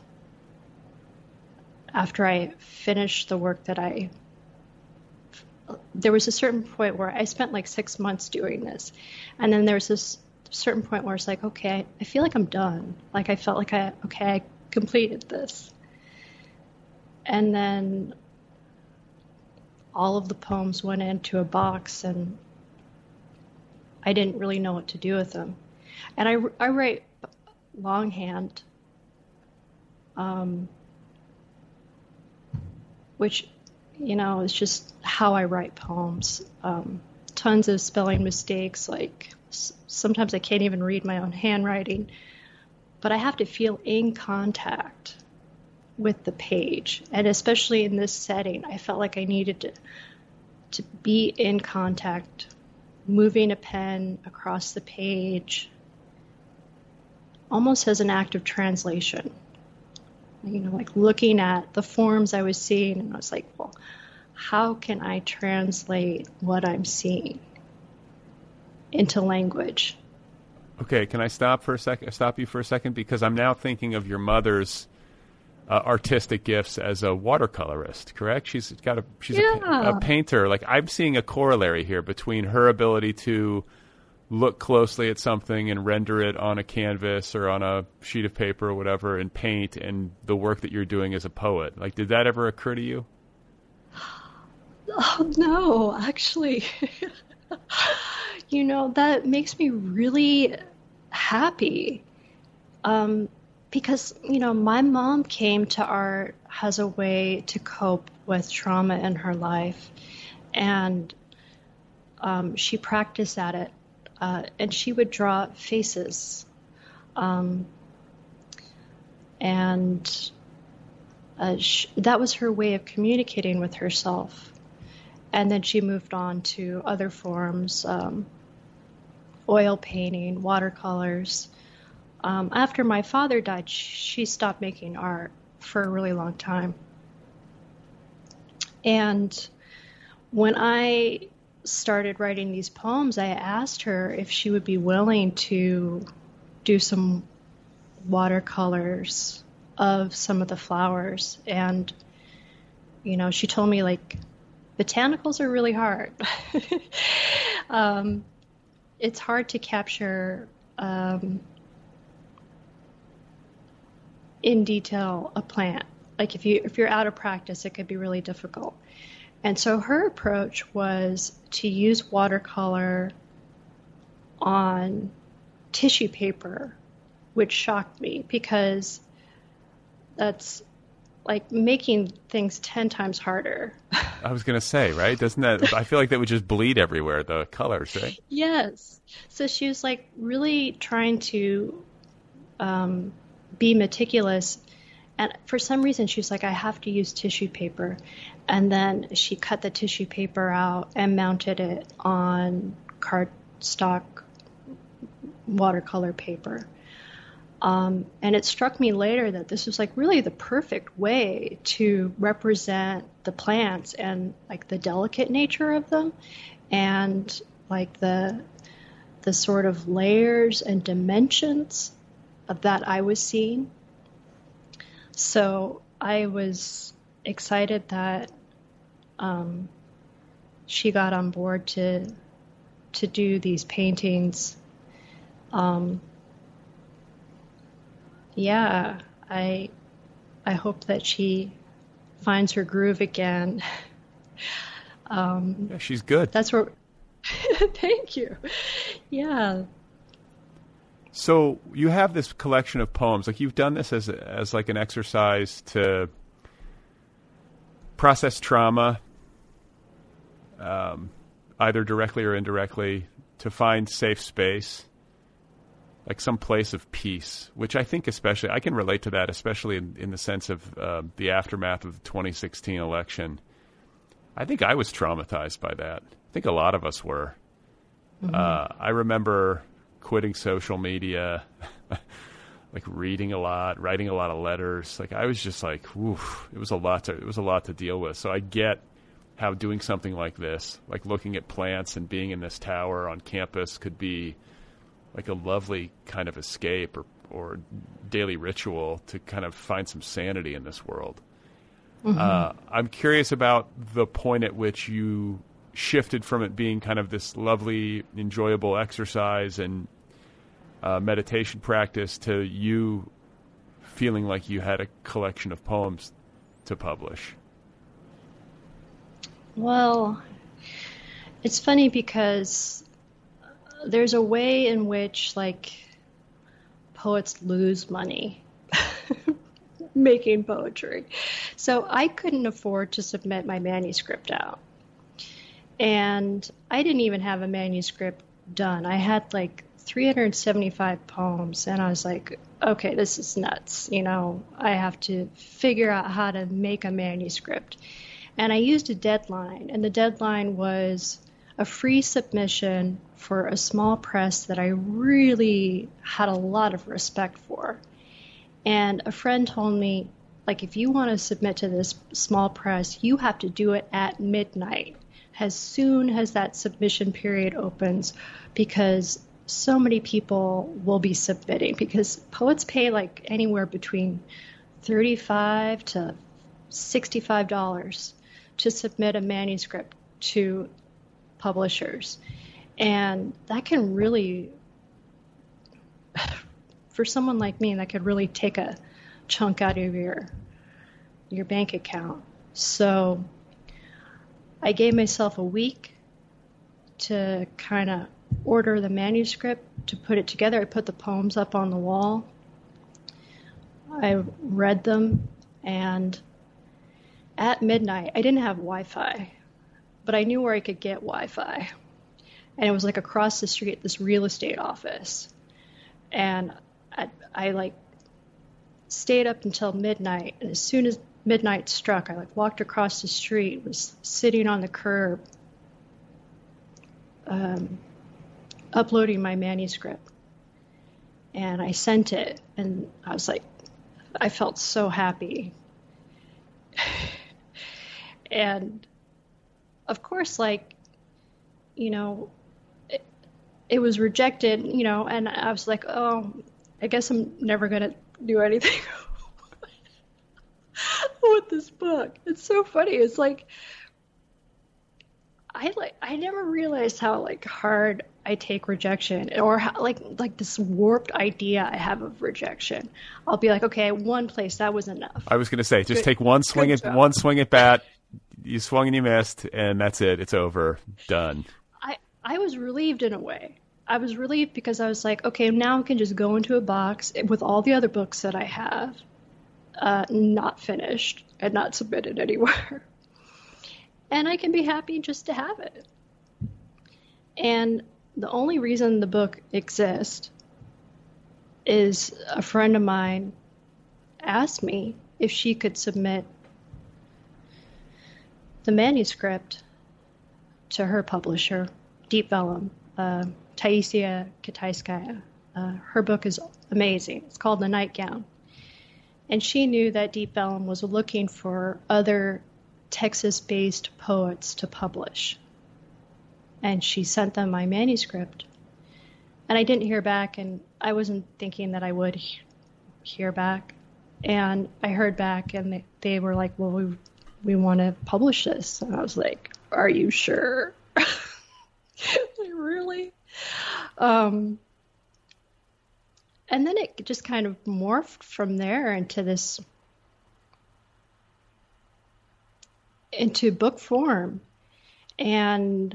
Speaker 6: after I finished the work that there was a certain point where I spent like 6 months doing this. And then there was this certain point where it's like, okay, I feel like I'm done. Like, I felt like I completed this. And then all of the poems went into a box, and I didn't really know what to do with them. And I write longhand, which, is just how I write poems. Tons of spelling mistakes, like sometimes I can't even read my own handwriting, but I have to feel in contact with the page. And especially in this setting, I felt like I needed to be in contact, moving a pen across the page, almost as an act of translation. Like looking at the forms I was seeing, and I was like, well, how can I translate what I'm seeing into language?
Speaker 7: Okay, can I stop you for a second? Because I'm now thinking of your mother's artistic gifts as a watercolorist, correct? She's a painter. Like, I'm seeing a corollary here between her ability to look closely at something and render it on a canvas or on a sheet of paper or whatever and paint, and the work that you're doing as a poet. Like, did that ever occur to you?
Speaker 6: Oh, no, actually. That makes me really happy. Because, my mom came to art as a way to cope with trauma in her life. And she practiced at it. And she would draw faces. That was her way of communicating with herself. And then she moved on to other forms, oil painting, watercolors. After my father died, she stopped making art for a really long time. And when I started writing these poems, I asked her if she would be willing to do some watercolors of some of the flowers. And, she told me, like, botanicals are really hard. It's hard to capture in detail a plant. Like, if you're out of practice, it could be really difficult. And so her approach was to use watercolor on tissue paper, which shocked me because that's like making things 10 times harder.
Speaker 7: I was going to say, right? Doesn't that, I feel like that would just bleed everywhere, the colors, right?
Speaker 6: Yes. So she was like really trying to be meticulous. And for some reason, she was like, I have to use tissue paper. And then she cut the tissue paper out and mounted it on cardstock watercolor paper. And it struck me later that this was like really the perfect way to represent the plants and like the delicate nature of them and like the sort of layers and dimensions of that I was seeing. So I was excited that she got on board to do these paintings. Yeah, I hope that she finds her groove again.
Speaker 7: Yeah, she's good.
Speaker 6: That's where. Thank you. Yeah.
Speaker 7: So you have this collection of poems. Like you've done this as like an exercise to process trauma, either directly or indirectly, to find safe space, like some place of peace, which I think especially, I can relate to that, especially in the sense of the aftermath of the 2016 election. I think I was traumatized by that. I think a lot of us were. Mm-hmm. I remember quitting social media, like reading a lot, writing a lot of letters. Like I was just like, oof, it was a lot to deal with. So I get how doing something like this, like looking at plants and being in this tower on campus, could be like a lovely kind of escape or daily ritual to kind of find some sanity in this world. Mm-hmm. I'm curious about the point at which you shifted from it being kind of this lovely, enjoyable exercise and meditation practice to you feeling like you had a collection of poems to publish.
Speaker 6: Well, it's funny because there's a way in which like poets lose money making poetry. So I couldn't afford to submit my manuscript out. And I didn't even have a manuscript done. I had like 375 poems, and I was like, okay, this is nuts. You know, I have to figure out how to make a manuscript. And I used a deadline, and the deadline was a free submission for a small press that I really had a lot of respect for. And a friend told me, like, if you want to submit to this small press, you have to do it at midnight, as soon as that submission period opens, because so many people will be submitting, because poets pay like anywhere between $35 to $65 to submit a manuscript to publishers. And that can really, for someone like me, that could really take a chunk out of your bank account. So I gave myself a week to kind of order the manuscript, to put it together. I put the poems up on the wall. I read them, and at midnight, I didn't have Wi-Fi, but I knew where I could get Wi-Fi. And it was like across the street at this real estate office. And I like stayed up until midnight, and as soon as midnight struck, I like walked across the street, was sitting on the curb, uploading my manuscript, and I sent it, and I was like, I felt so happy. And of course, like, you know, it was rejected, you know, and I was like, oh, I guess I'm never going to do anything with this book. It's so funny. It's like I never realized how like hard I take rejection, or how, like this warped idea I have of rejection. I'll be like, okay, one place, that was enough.
Speaker 7: I was going to say, just take one swing at bat. You swung and you missed, and that's it. It's over. Done.
Speaker 6: I was relieved in a way. I was relieved because I was like, okay, now I can just go into a box with all the other books that I have, not finished and not submitted anywhere. And I can be happy just to have it. And the only reason the book exists is a friend of mine asked me if she could submit the manuscript to her publisher, Deep Vellum, Taisia Kitayskaya. Her book is amazing. It's called The Nightgown. And she knew that Deep Vellum was looking for other Texas-based poets to publish. And she sent them my manuscript. And I didn't hear back, and I wasn't thinking that I would hear back. And I heard back, and they were like, well, we want to publish this. And I was like, are you sure? Like, really? And then it just kind of morphed from there into book form. And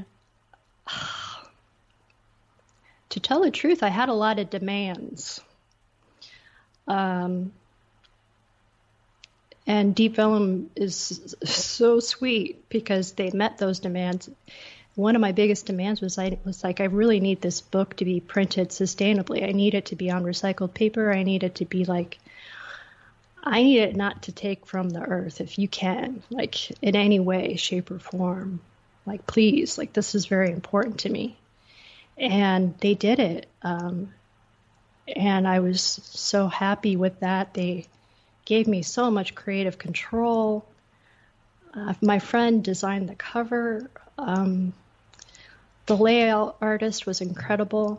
Speaker 6: to tell the truth, I had a lot of demands. And Deep Vellum is so sweet because they met those demands. One of my biggest demands was I really need this book to be printed sustainably. I need it to be on recycled paper. I need it to be I need it not to take from the earth if you can, in any way, shape, or form. Please, this is very important to me. And they did it. And I was so happy with that. They gave me so much creative control. My friend designed the cover. The layout artist was incredible.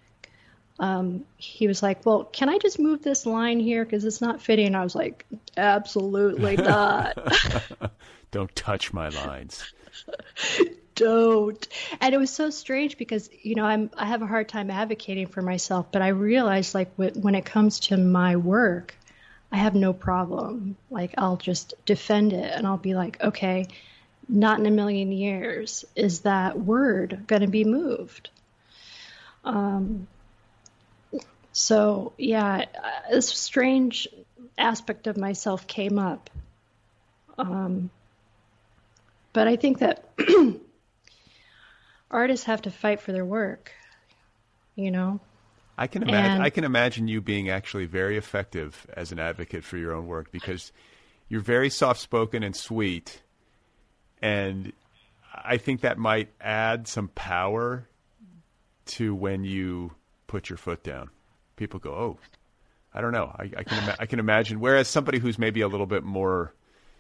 Speaker 6: He was like, well, can I just move this line here because it's not fitting? I was like, absolutely not.
Speaker 7: Don't touch my lines.
Speaker 6: Don't. And it was so strange because, I have a hard time advocating for myself, but I realized when it comes to my work, I have no problem. I'll just defend it and I'll be like, okay, not in a million years is that word going to be moved. So yeah, this strange aspect of myself came up. But I think that artists have to fight for their work,
Speaker 7: I can imagine you being actually very effective as an advocate for your own work because you're very soft-spoken and sweet. And I think that might add some power to when you put your foot down. People go, oh, I don't know. I can imagine. Whereas somebody who's maybe a little bit more,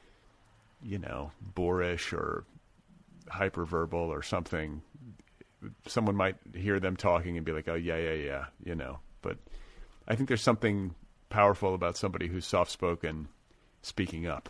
Speaker 7: boorish or hyperverbal or something, someone might hear them talking and be like, oh, yeah, But I think there's something powerful about somebody who's soft-spoken speaking up.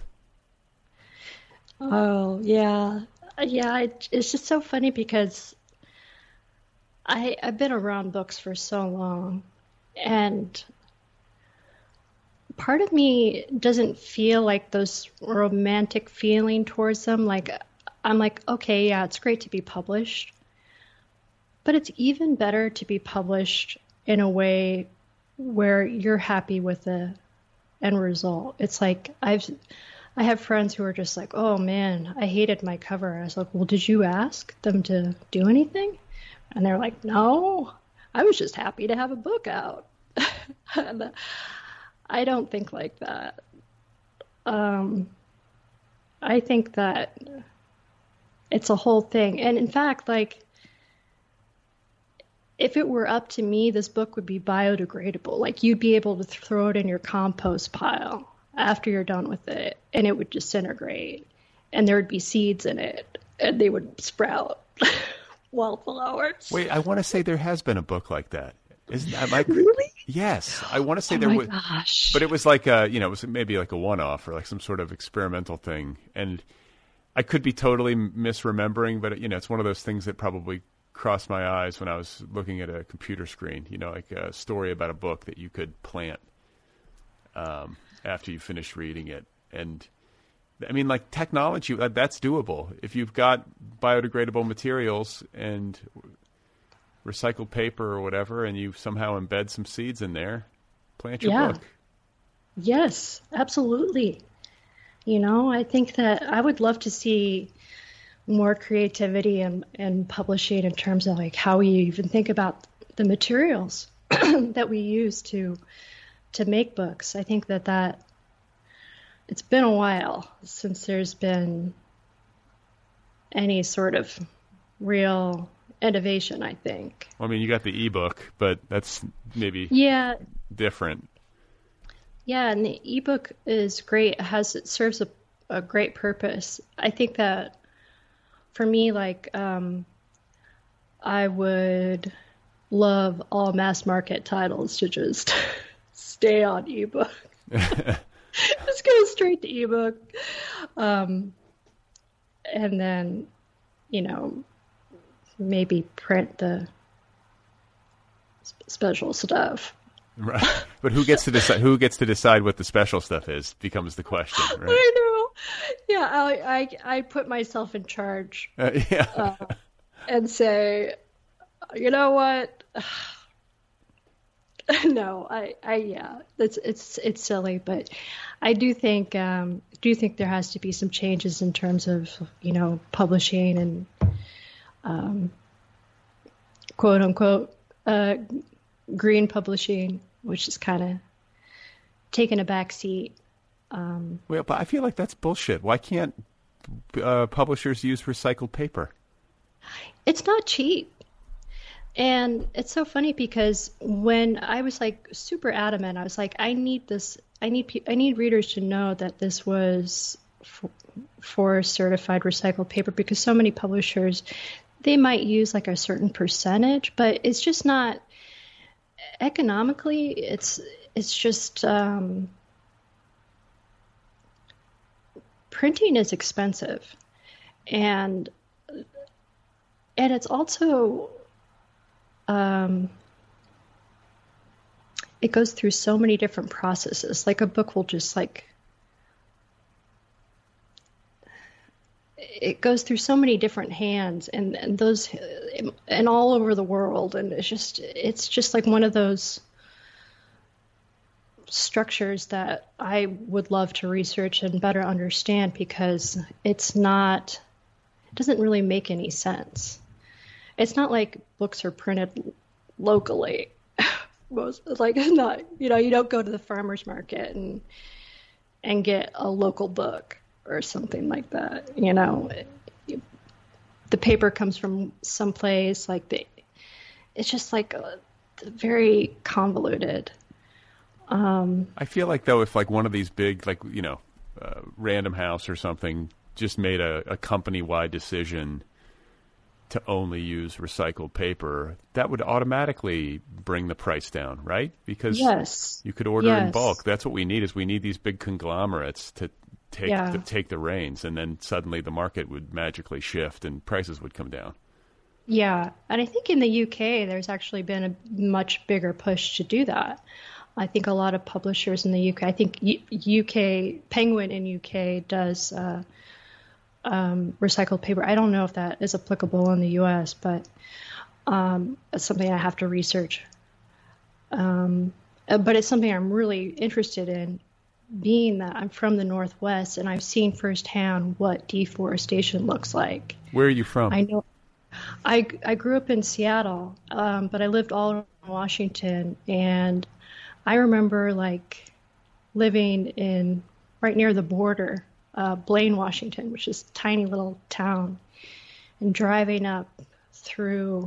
Speaker 6: Oh, yeah. Yeah, it's just so funny because I've been around books for so long, and part of me doesn't feel those romantic feeling towards them. I'm okay, yeah, it's great to be published, but it's even better to be published in a way where you're happy with the end result. It's I have friends who are just like, oh man, I hated my cover. I was like, well, did you ask them to do anything? And they're like, no, I was just happy to have a book out. And I don't think like that. I think that it's a whole thing. And in fact, if it were up to me, this book would be biodegradable. You'd be able to throw it in your compost pile after you're done with it, and it would disintegrate, and there would be seeds in it, and they would sprout wildflowers.
Speaker 7: Wait, I want to say there has been a book like that. Isn't that
Speaker 6: really?
Speaker 7: Yes, I want to say there was.
Speaker 6: Gosh.
Speaker 7: But it was it was maybe a one-off or some sort of experimental thing, and I could be totally misremembering, but it's one of those things that probably crossed my eyes when I was looking at a computer screen. Like a story about a book that you could plant. After you finish reading it. And I mean, technology, that's doable. If you've got biodegradable materials and recycled paper or whatever, and you somehow embed some seeds in there, plant your book.
Speaker 6: Yes, absolutely. I think that I would love to see more creativity and publishing in terms of like how we even think about the materials that we use to make books. I think that it's been a while since there's been any sort of real innovation, I think.
Speaker 7: Well, I mean, you got the ebook, but that's maybe different.
Speaker 6: Yeah, and the ebook is great. It serves a great purpose. I think that for me, like, I would love all mass market titles to just stay on ebook. Just go straight to ebook. And then, maybe print the special stuff.
Speaker 7: Right. But who gets to decide? Who gets to decide what the special stuff is? Becomes the question. Right?
Speaker 6: I know. Yeah, I put myself in charge. And say, you know what? No, it's silly, but I do think there has to be some changes in terms of publishing and quote unquote green publishing, which is kind of taking a back seat.
Speaker 7: Well, but I feel like that's bullshit. Why can't publishers use recycled paper?
Speaker 6: It's not cheap. And it's so funny because when I was like super adamant, I was like, I need readers to know that this was for certified recycled paper, because so many publishers, they might use like a certain percentage, but it's just not economically. It's just printing is expensive, and it's also it goes through so many different processes. Like a book will just it goes through so many different hands and those and all over the world, and it's just like one of those structures that I would love to research and better understand, because it doesn't really make any sense. It's not like books are printed locally. You don't go to the farmer's market and get a local book or something like that. The paper comes from someplace it's just like very convoluted.
Speaker 7: I feel like though, if like one of these big, Random House or something just made a company-wide decision to only use recycled paper, that would automatically bring the price down, right? Because you could order in bulk. That's what we need. We need these big conglomerates to take the reins, and then suddenly the market would magically shift and prices would come down.
Speaker 6: Yeah, and I think in the UK there's actually been a much bigger push to do that. I think a lot of publishers in the UK, I think UK Penguin in UK does recycled paper. I don't know if that is applicable in the US, but it's something I have to research. But it's something I'm really interested in, being that I'm from the Northwest and I've seen firsthand what deforestation looks like.
Speaker 7: Where are you from?
Speaker 6: I know. I grew up in Seattle, but I lived all around Washington, and I remember living right near the border, Blaine, Washington, which is a tiny little town, and driving up through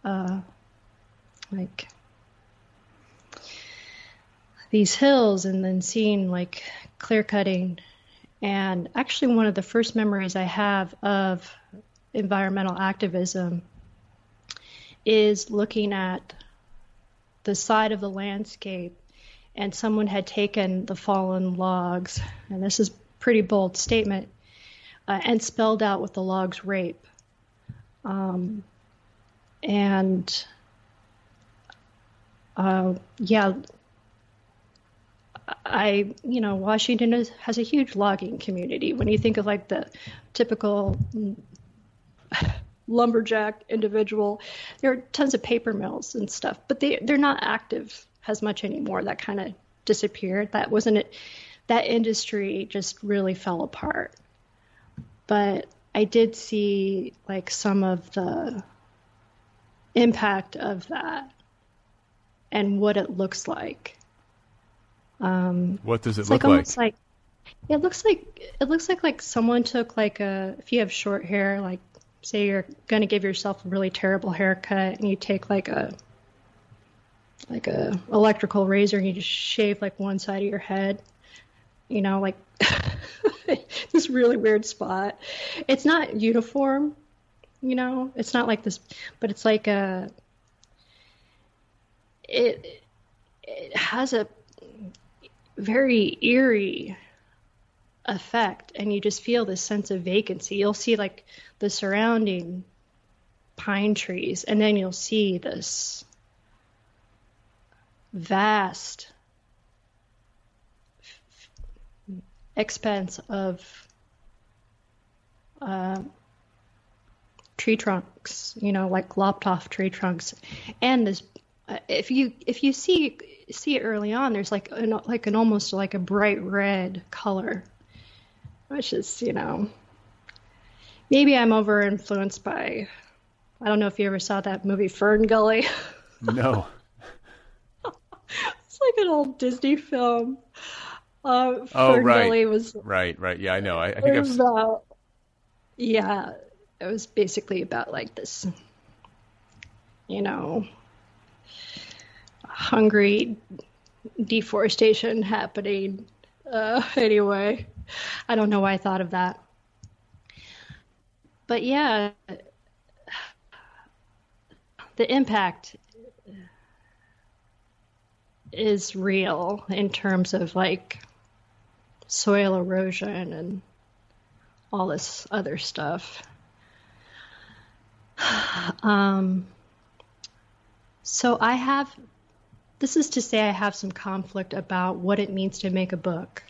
Speaker 6: these hills and then seeing clear cutting. And actually one of the first memories I have of environmental activism is looking at the side of the landscape, and someone had taken the fallen logs, and this is a pretty bold statement, and spelled out with the logs rape. Washington has a huge logging community. When you think of the typical lumberjack individual, there are tons of paper mills and stuff, but they're not active as much anymore. That kind of disappeared. That wasn't it. That industry just really fell apart. But I did see like some of the impact of that and what it looks like.
Speaker 7: What does it
Speaker 6: It's
Speaker 7: look
Speaker 6: like
Speaker 7: like?
Speaker 6: almost like it looks like someone took like if you have short hair, like say you're gonna give yourself a really terrible haircut and you take like a electrical razor and you just shave like one side of your head, you know, like this really weird spot. It's not uniform, you know, it's not like this, but it's like it has a very eerie effect, and you just feel this sense of vacancy. You'll see like the surrounding pine trees, and then you'll see this vast expanse of tree trunks, you know, like lopped off tree trunks. And this, if you see it early on, there's like an almost like a bright red color, which is, you know, maybe I'm over influenced by, I don't know if you ever saw that movie Fern Gully.
Speaker 7: No.
Speaker 6: It's like an old Disney film.
Speaker 7: Oh,
Speaker 6: Fern
Speaker 7: right.
Speaker 6: Gully was
Speaker 7: Right. Yeah, I know. I think I've
Speaker 6: about, yeah, it was basically about like this, you know, hungry deforestation happening. Anyway, I don't know why I thought of that. But yeah, the impact is real in terms of like soil erosion and all this other stuff. So this is to say I have some conflict about what it means to make a book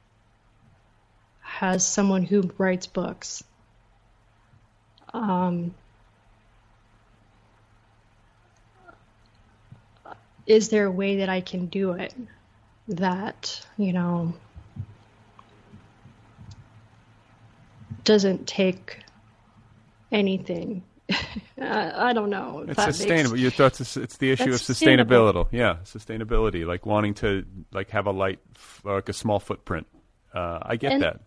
Speaker 6: as someone who writes books. Is there a way that I can do it that, you know, doesn't take anything? I don't know.
Speaker 7: It's sustainable. Your thoughts? It's the issue of sustainability. Yeah, sustainability, like wanting to like have a light, like a small footprint. I get that.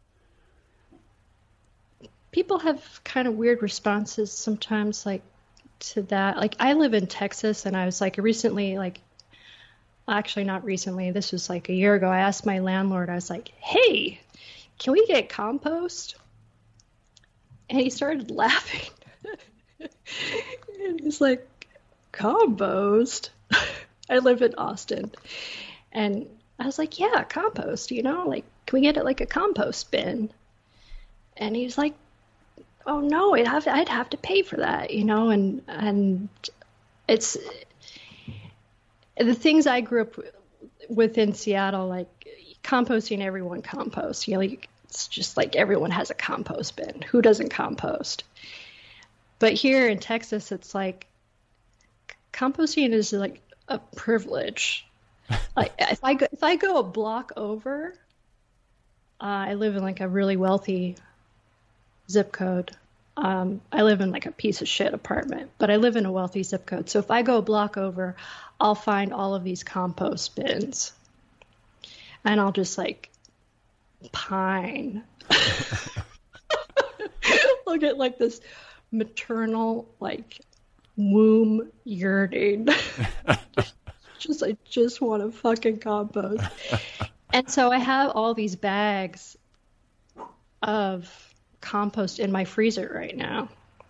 Speaker 6: People have kind of weird responses sometimes, like to that. Like I live in Texas, and I was like recently, like actually not recently. This was like a year ago. I asked my landlord. I was like, "Hey, can we get compost?" And he started laughing. And he's like, compost? I live in Austin. And I was like, yeah, compost, you know, like, can we get it like a compost bin? And he's like, oh no, I'd have to pay for that, you know, and it's the things I grew up with in Seattle, like composting, everyone composts, you know, like, it's just like everyone has a compost bin. Who doesn't compost? But here in Texas, it's like composting is like a privilege. Like if I go a block over, I live in like a really wealthy zip code. I live in like a piece of shit apartment, but I live in a wealthy zip code. So if I go a block over, I'll find all of these compost bins, and I'll just like pine. Look at like this maternal like womb yearning. I just want to fucking compost. And so I have all these bags of compost in my freezer right now,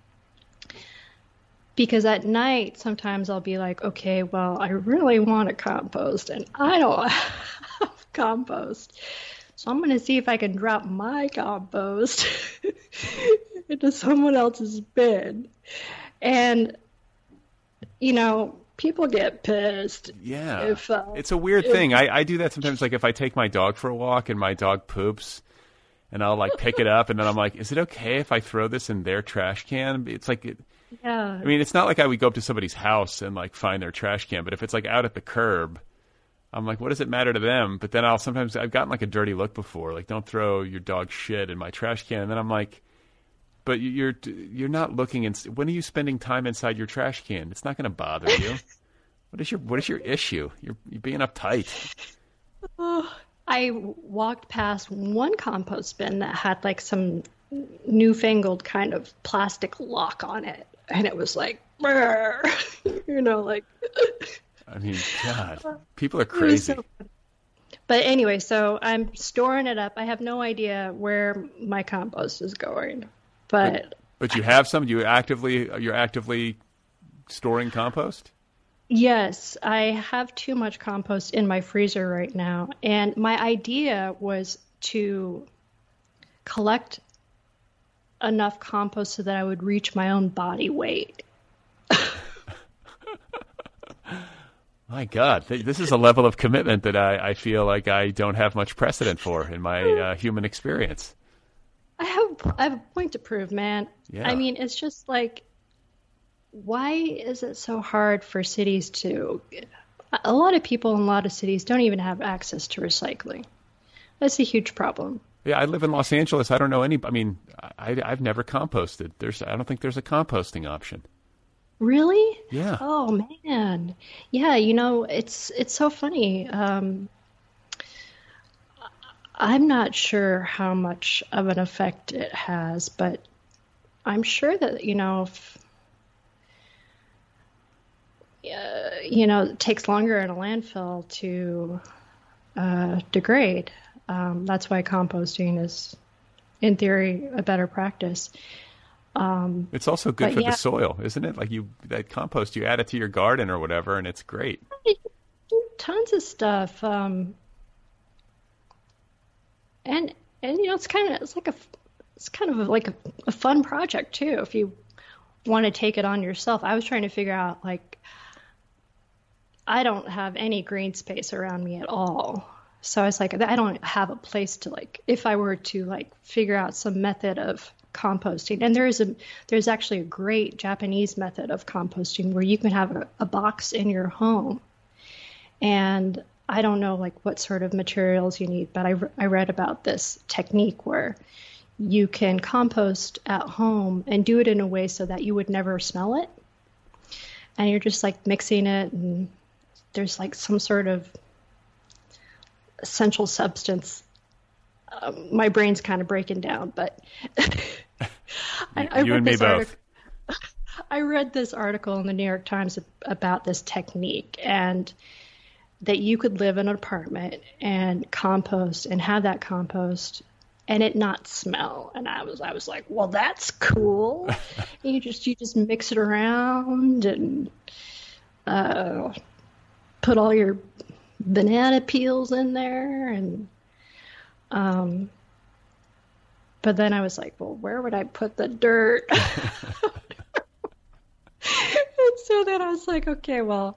Speaker 6: because at night sometimes I'll be like, okay, well, I really want to compost and I don't have compost, so I'm going to see if I can drop my compost into someone else's bin. And, you know, people get pissed.
Speaker 7: Yeah.
Speaker 6: If,
Speaker 7: it's a weird thing. I do that sometimes, like if I take my dog for a walk and my dog poops, and I'll like pick it up, and then I'm like, is it okay if I throw this in their trash can? It's like,
Speaker 6: yeah.
Speaker 7: I mean, it's not like I would go up to somebody's house and like find their trash can, but if it's like out at the curb, I'm like, what does it matter to them? But then I've gotten like a dirty look before, like, don't throw your dog shit in my trash can. And then I'm like, but you're not looking when are you spending time inside your trash can? It's not going to bother you. What is your issue? You're being uptight.
Speaker 6: I walked past one compost bin that had like some newfangled kind of plastic lock on it, and it was like, like.
Speaker 7: I mean, God, people are crazy.
Speaker 6: But anyway, so I'm storing it up. I have no idea where my compost is going, but
Speaker 7: you have some. You're actively storing compost.
Speaker 6: Yes, I have too much compost in my freezer right now, and my idea was to collect enough compost so that I would reach my own body weight.
Speaker 7: My God, this is a level of commitment that I feel like I don't have much precedent for in my human experience.
Speaker 6: I have a point to prove, man.
Speaker 7: Yeah.
Speaker 6: I mean, it's just like, why is it so hard for cities to... A lot of people in a lot of cities don't even have access to recycling. That's a huge problem.
Speaker 7: Yeah, I live in Los Angeles. I don't know any... I mean, I've never composted. I don't think there's a composting option.
Speaker 6: Really?
Speaker 7: Yeah.
Speaker 6: Oh man. Yeah, it's so funny. I'm not sure how much of an effect it has, but I'm sure that, if, it takes longer in a landfill to degrade. That's why composting is, in theory, a better practice.
Speaker 7: It's also good for the soil, isn't it? Like that compost, you add it to your garden or whatever, and it's great.
Speaker 6: Tons of stuff. And it's kind of like a fun project too. If you want to take it on yourself, I was trying to figure out, like, I don't have any green space around me at all. So I was like, I don't have a place to, like, if I were to, like, figure out some method of composting. And there's actually a great Japanese method of composting where you can have a box in your home. And I don't know, like, what sort of materials you need, but I read about this technique where you can compost at home and do it in a way so that you would never smell it. And you're just, like, mixing it, and there's, like, some sort of essential substance. My brain's kind of breaking down, but
Speaker 7: you and me both.
Speaker 6: I read this article in the New York Times about this technique, and that you could live in an apartment and compost and have that compost and it not smell. And I was like, well, that's cool. And you just mix it around and put all your banana peels in there, and but then I was like, well, where would I put the dirt? And so then I was like, okay, well,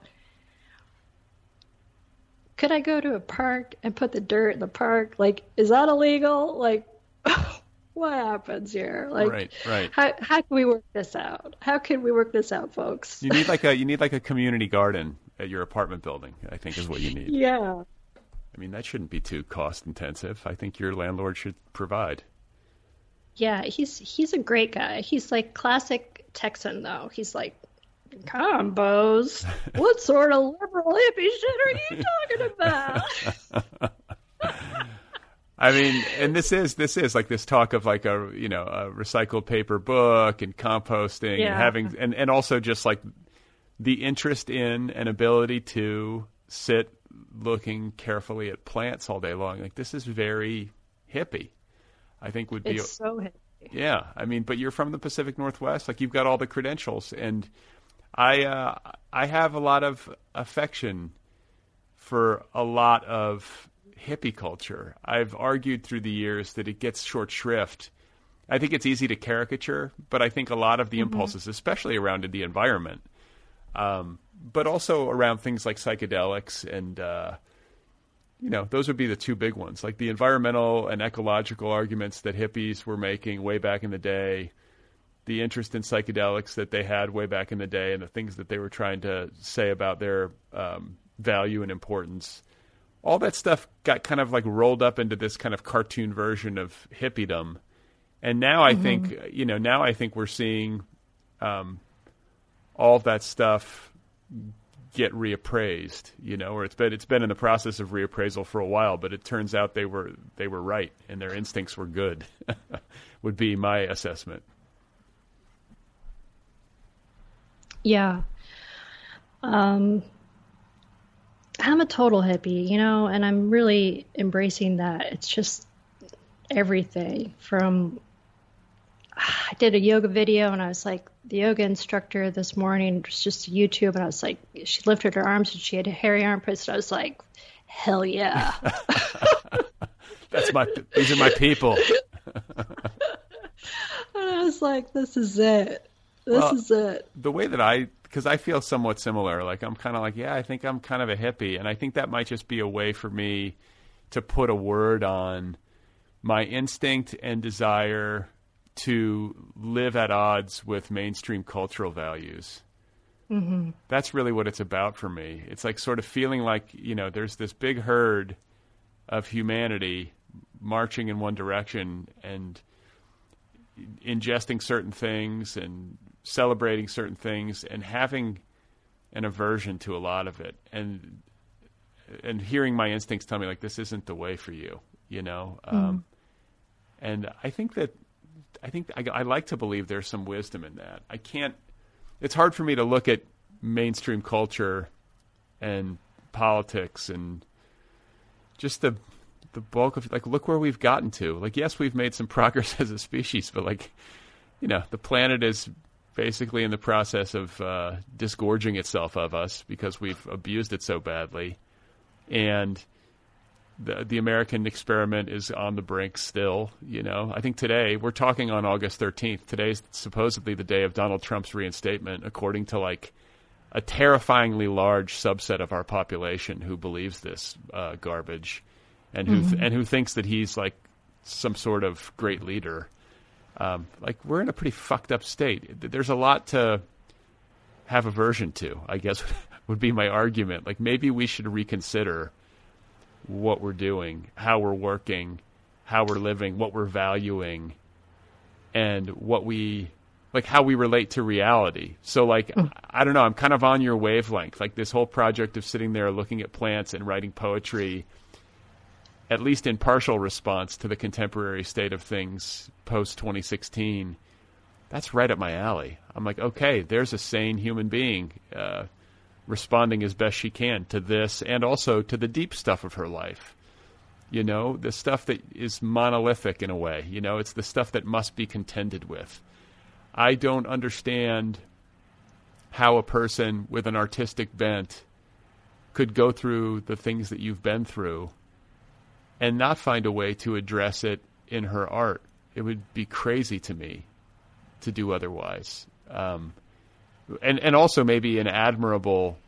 Speaker 6: could I go to a park and put the dirt in the park? Like, is that illegal? Like, what happens here? Like,
Speaker 7: right.
Speaker 6: How can we work this out? How can we work this out, folks?
Speaker 7: You need like a community garden at your apartment building, I think, is what you need.
Speaker 6: Yeah.
Speaker 7: I mean, that shouldn't be too cost intensive. I think your landlord should provide.
Speaker 6: Yeah, he's a great guy. He's like classic Texan, though. He's like, combos? What sort of liberal hippie shit are you talking about?
Speaker 7: I mean, and this is like this talk of like a recycled paper book and composting and having and also just like the interest in and ability to sit looking carefully at plants all day long. Like, this is very hippie. I think would be.
Speaker 6: It's so hippie.
Speaker 7: Yeah, I mean, but you're from the Pacific Northwest, like you've got all the credentials, and I have a lot of affection for a lot of hippie culture. I've argued through the years that it gets short shrift. I think it's easy to caricature, but I think a lot of the impulses, especially around the environment, but also around things like psychedelics and, those would be the two big ones, like the environmental and ecological arguments that hippies were making way back in the day, the interest in psychedelics that they had way back in the day, and the things that they were trying to say about their value and importance. all that stuff got kind of like rolled up into this kind of cartoon version of hippiedom. And now I think, now I think we're seeing all of that stuff get reappraised, or it's been in the process of reappraisal for a while, but it turns out they were right and their instincts were good, would be my assessment.
Speaker 6: Yeah. I'm a total hippie, and I'm really embracing that. It's just everything from, I did a yoga video and I was like, the yoga instructor this morning, it was just YouTube, and I was like, she lifted her arms and she had hairy armpits, and I was like, hell yeah.
Speaker 7: These are my people.
Speaker 6: And I was like, this is it. This is it.
Speaker 7: The way that because I feel somewhat similar. Like, I'm kind of like, yeah, I think I'm kind of a hippie. And I think that might just be a way for me to put a word on my instinct and desire to live at odds with mainstream cultural values. Mm-hmm. That's really what it's about for me. It's like sort of feeling like, there's this big herd of humanity marching in one direction and ingesting certain things and celebrating certain things and having an aversion to a lot of it, and hearing my instincts tell me like, this isn't the way for you, and I think I like to believe there's some wisdom in that. It's hard for me to look at mainstream culture and politics and just the bulk of, like, look where we've gotten to. Like, yes, we've made some progress as a species, but like, the planet is basically in the process of disgorging itself of us because we've abused it so badly. And the American experiment is on the brink still, I think today, we're talking on August 13th. Today's supposedly the day of Donald Trump's reinstatement, according to like a terrifyingly large subset of our population who believes this garbage and who thinks that he's like some sort of great leader. Like, we're in a pretty fucked up state. There's a lot to have aversion to, I guess, would be my argument. Like, maybe we should reconsider what we're doing, how we're working, how we're living, what we're valuing, and how we relate to reality. So, like, I don't know, I'm kind of on your wavelength. Like, this whole project of sitting there looking at plants and writing poetry, at least in partial response to the contemporary state of things post-2016, that's right up my alley. I'm like, okay, there's a sane human being responding as best she can to this and also to the deep stuff of her life. The stuff that is monolithic in a way. It's the stuff that must be contended with. I don't understand how a person with an artistic bent could go through the things that you've been through and not find a way to address it in her art. It would be crazy to me to do otherwise. And also maybe an admirable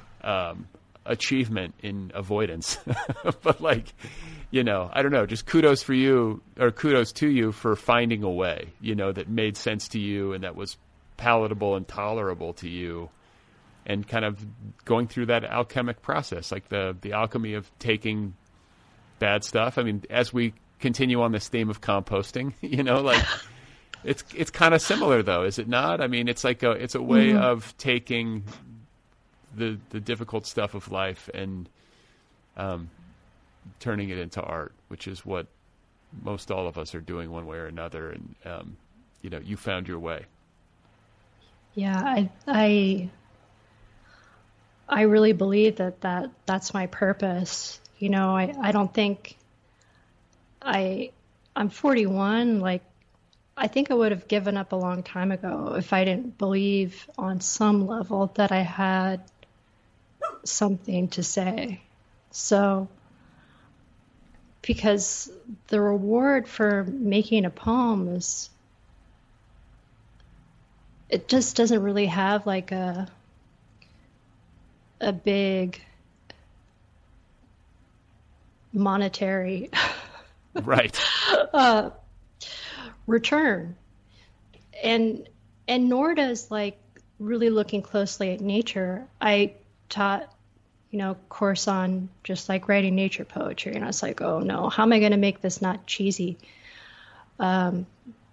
Speaker 7: achievement in avoidance. But like, I don't know, just kudos for you, or kudos to you for finding a way, that made sense to you and that was palatable and tolerable to you, and kind of going through that alchemic process, like the alchemy of taking bad stuff. I mean, as we continue on this theme of composting, like it's kind of similar though, is it not? I mean, it's like it's a way of taking the difficult stuff of life and turning it into art, which is what most all of us are doing one way or another. And you found your way.
Speaker 6: Yeah, I really believe that's my purpose. I don't think I'm 41. Like, I think I would have given up a long time ago if I didn't believe on some level that I had something to say. So, because the reward for making a poem it just doesn't really have like a big monetary
Speaker 7: right
Speaker 6: return, and nor does like really looking closely at nature. I taught course on just like writing nature poetry. And I was like, oh no, how am I going to make this not cheesy? And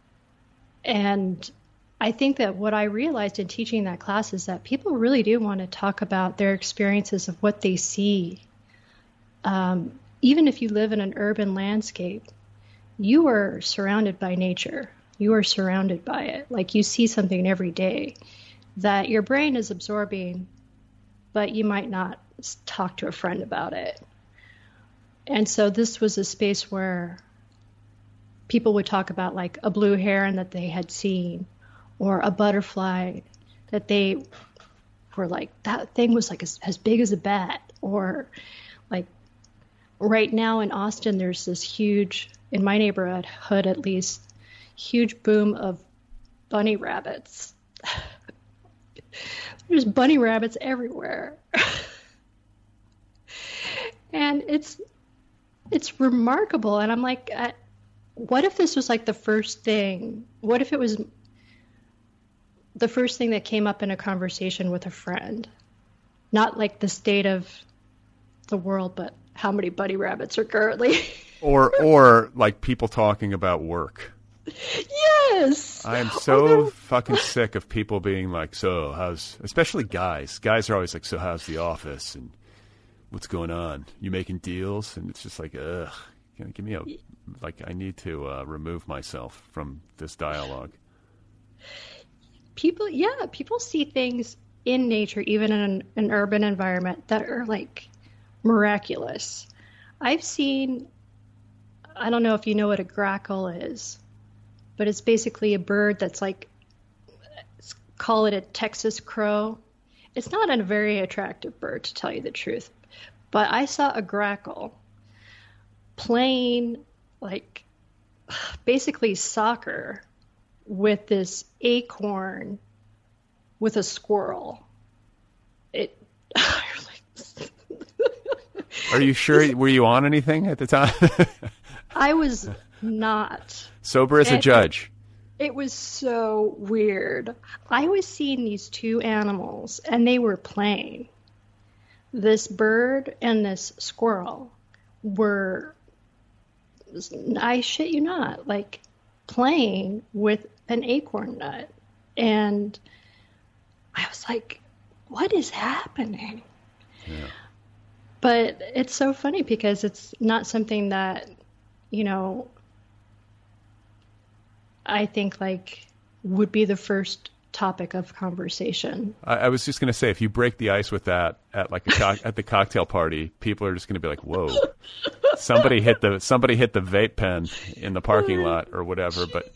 Speaker 6: I think that what I realized in teaching that class is that people really do want to talk about their experiences of what they see. Even if you live in an urban landscape, you are surrounded by nature. You are surrounded by it. Like you see something every day that your brain is absorbing, but you might not talk to a friend about it. And so this was a space where people would talk about like a blue heron that they had seen, or a butterfly that they were like, that thing was like as big as a bat. Or like right now in Austin, there's this huge, in my neighborhood at least, huge boom of bunny rabbits. There's bunny rabbits everywhere. And it's remarkable. And I'm like, what if this was like the first thing? What if it was the first thing that came up in a conversation with a friend? Not like the state of the world, but how many bunny rabbits are currently.
Speaker 7: or like people talking about work.
Speaker 6: Yes.
Speaker 7: I'm so fucking sick of people being like, so how's, especially guys. Guys are always like, so how's the office and what's going on? You making deals? And it's just like, ugh, give me I need to remove myself from this dialogue.
Speaker 6: People see things in nature, even in an urban environment, that are like miraculous. I've seen, I don't know if you know what a grackle is, but it's basically a bird that's like, call it a Texas crow. It's not a very attractive bird, to tell you the truth. But I saw a grackle playing like basically soccer with this acorn with a squirrel.
Speaker 7: Are you sure? Were you on anything at the time?
Speaker 6: I was not.
Speaker 7: Sober as a judge.
Speaker 6: It was so weird. I was seeing these two animals, and they were playing. This bird and this squirrel were, I shit you not, like playing with an acorn nut. And I was like, what is happening? Yeah. But it's so funny because it's not something that, I think like would be the first topic of conversation.
Speaker 7: I was just going to say, if you break the ice with that at like at the cocktail party, people are just going to be like, "Whoa, somebody hit the vape pen in the parking lot or whatever." But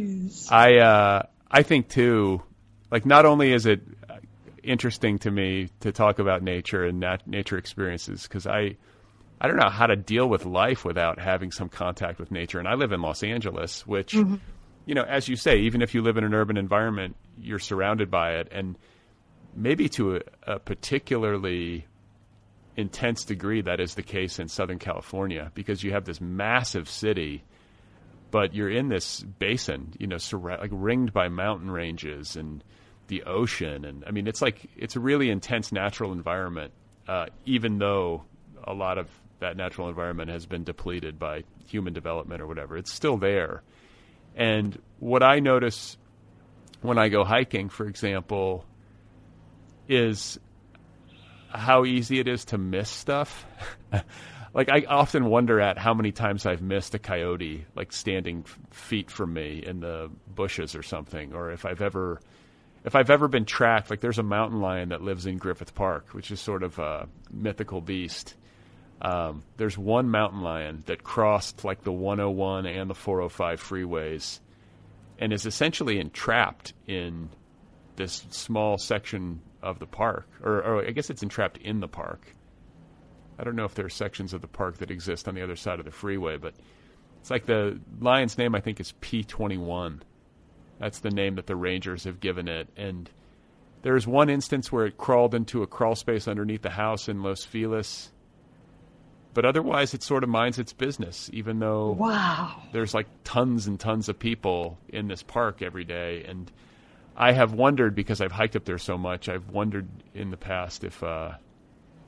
Speaker 7: I think too, like not only is it interesting to me to talk about nature and nature experiences, because I don't know how to deal with life without having some contact with nature, and I live in Los Angeles, which. Mm-hmm. As you say, even if you live in an urban environment, you're surrounded by it. And maybe to a particularly intense degree, that is the case in Southern California, because you have this massive city, but you're in this basin, like ringed by mountain ranges and the ocean. And I mean, it's a really intense natural environment, even though a lot of that natural environment has been depleted by human development or whatever. It's still there. And what I notice when I go hiking, for example, is how easy it is to miss stuff. Like I often wonder at how many times I've missed a coyote, like standing feet from me in the bushes or something, or if I've ever been tracked. Like there's a mountain lion that lives in Griffith Park, which is sort of a mythical beast. There's one mountain lion that crossed like the 101 and the 405 freeways and is essentially entrapped in this small section of the park, or I guess it's entrapped in the park. I don't know if there are sections of the park that exist on the other side of the freeway, but it's like the lion's name, I think, is P21. That's the name that the rangers have given it. And there's one instance where it crawled into a crawl space underneath the house in Los Feliz. But otherwise, it sort of minds its business, even though there's like tons and tons of people in this park every day. And I have wondered, because I've hiked up there so much, I've wondered in the past if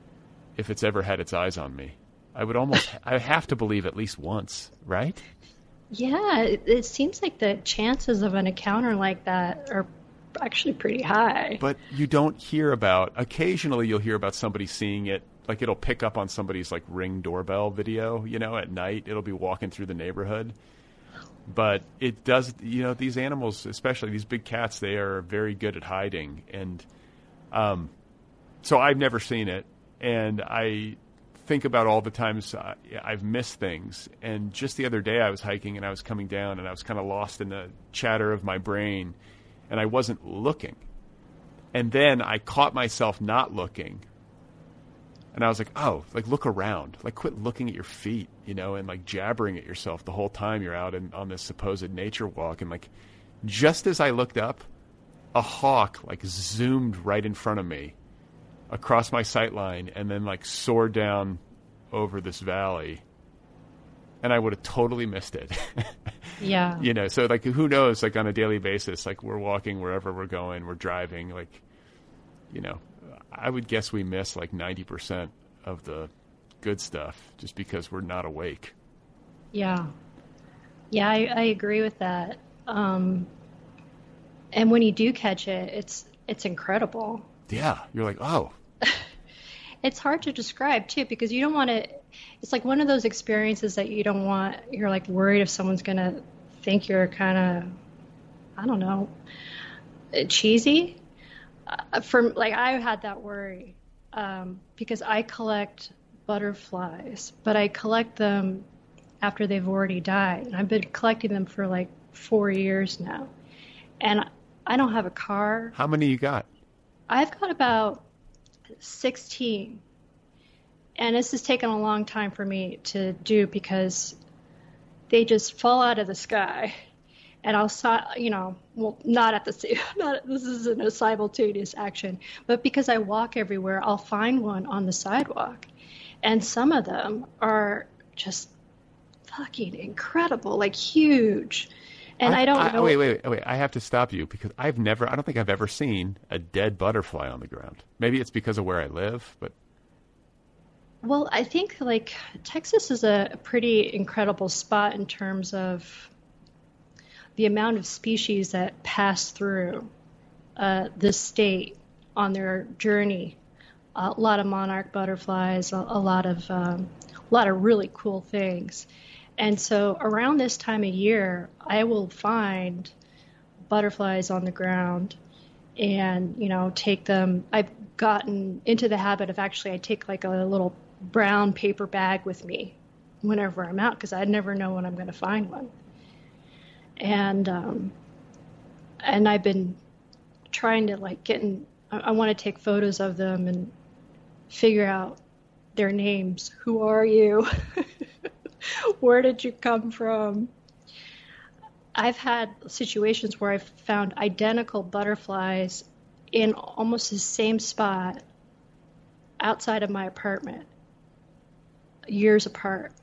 Speaker 7: if it's ever had its eyes on me. I have to believe at least once, right?
Speaker 6: Yeah, it seems like the chances of an encounter like that are actually pretty high.
Speaker 7: But you don't hear occasionally you'll hear about somebody seeing it, like it'll pick up on somebody's like Ring doorbell video, at night. It'll be walking through the neighborhood. But it does, these animals, especially these big cats, they are very good at hiding. And so I've never seen it. And I think about all the times I've missed things. And just the other day I was hiking and I was coming down and I was kind of lost in the chatter of my brain and I wasn't looking. And then I caught myself not looking. And I was like, oh, like look around, like quit looking at your feet, and like jabbering at yourself the whole time you're out on this supposed nature walk. And like, just as I looked up, a hawk like zoomed right in front of me across my sight line and then like soared down over this valley. And I would have totally missed it.
Speaker 6: Yeah.
Speaker 7: So like, who knows, like on a daily basis, like we're walking wherever we're going, we're driving, like, I would guess we miss like 90% of the good stuff just because we're not awake.
Speaker 6: Yeah. Yeah, I agree with that. And when you do catch it, it's incredible.
Speaker 7: Yeah. You're like, oh.
Speaker 6: It's hard to describe too, because you don't want to, it's like one of those experiences that you don't want, you're like worried if someone's going to think you're kind of, I don't know, cheesy. I had that worry because I collect butterflies, but I collect them after they've already died. And I've been collecting them for like 4 years now. And I don't have a car.
Speaker 7: How many you got?
Speaker 6: I've got about 16. And this has taken a long time for me to do because they just fall out of the sky. And I'll, not at the this isn't a simultaneous action, but because I walk everywhere, I'll find one on the sidewalk. And some of them are just fucking incredible, like huge. And I don't know.
Speaker 7: Wait. I have to stop you because I don't think I've ever seen a dead butterfly on the ground. Maybe it's because of where I live, but.
Speaker 6: Well, I think like Texas is a pretty incredible spot in terms of the amount of species that pass through this state on their journey. A lot of monarch butterflies, a lot of really cool things. And so around this time of year, I will find butterflies on the ground and, take them. I've gotten into the habit of I take like a little brown paper bag with me whenever I'm out because I'd never know when I'm going to find one. And I've been trying to like I want to take photos of them and figure out their names. Who are you? Where did you come from? I've had situations where I've found identical butterflies in almost the same spot outside of my apartment, years apart.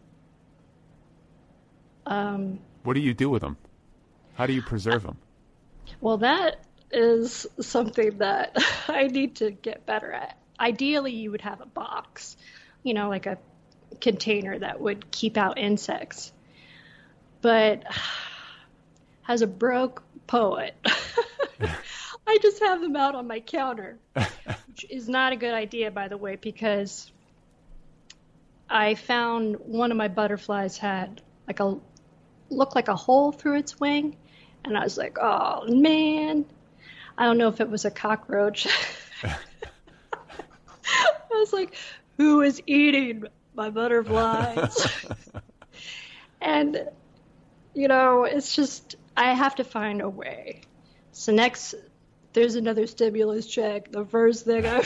Speaker 7: What do you do with them? How do you preserve them?
Speaker 6: Well, that is something that I need to get better at. Ideally, you would have a box, like a container that would keep out insects. But as a broke poet, I just have them out on my counter, which is not a good idea, by the way, because I found one of my butterflies had looked like a hole through its wing. And I was like, oh, man. I don't know if it was a cockroach. I was like, who is eating my butterflies? And, it's just, I have to find a way. So next, there's another stimulus check. The first thing I'm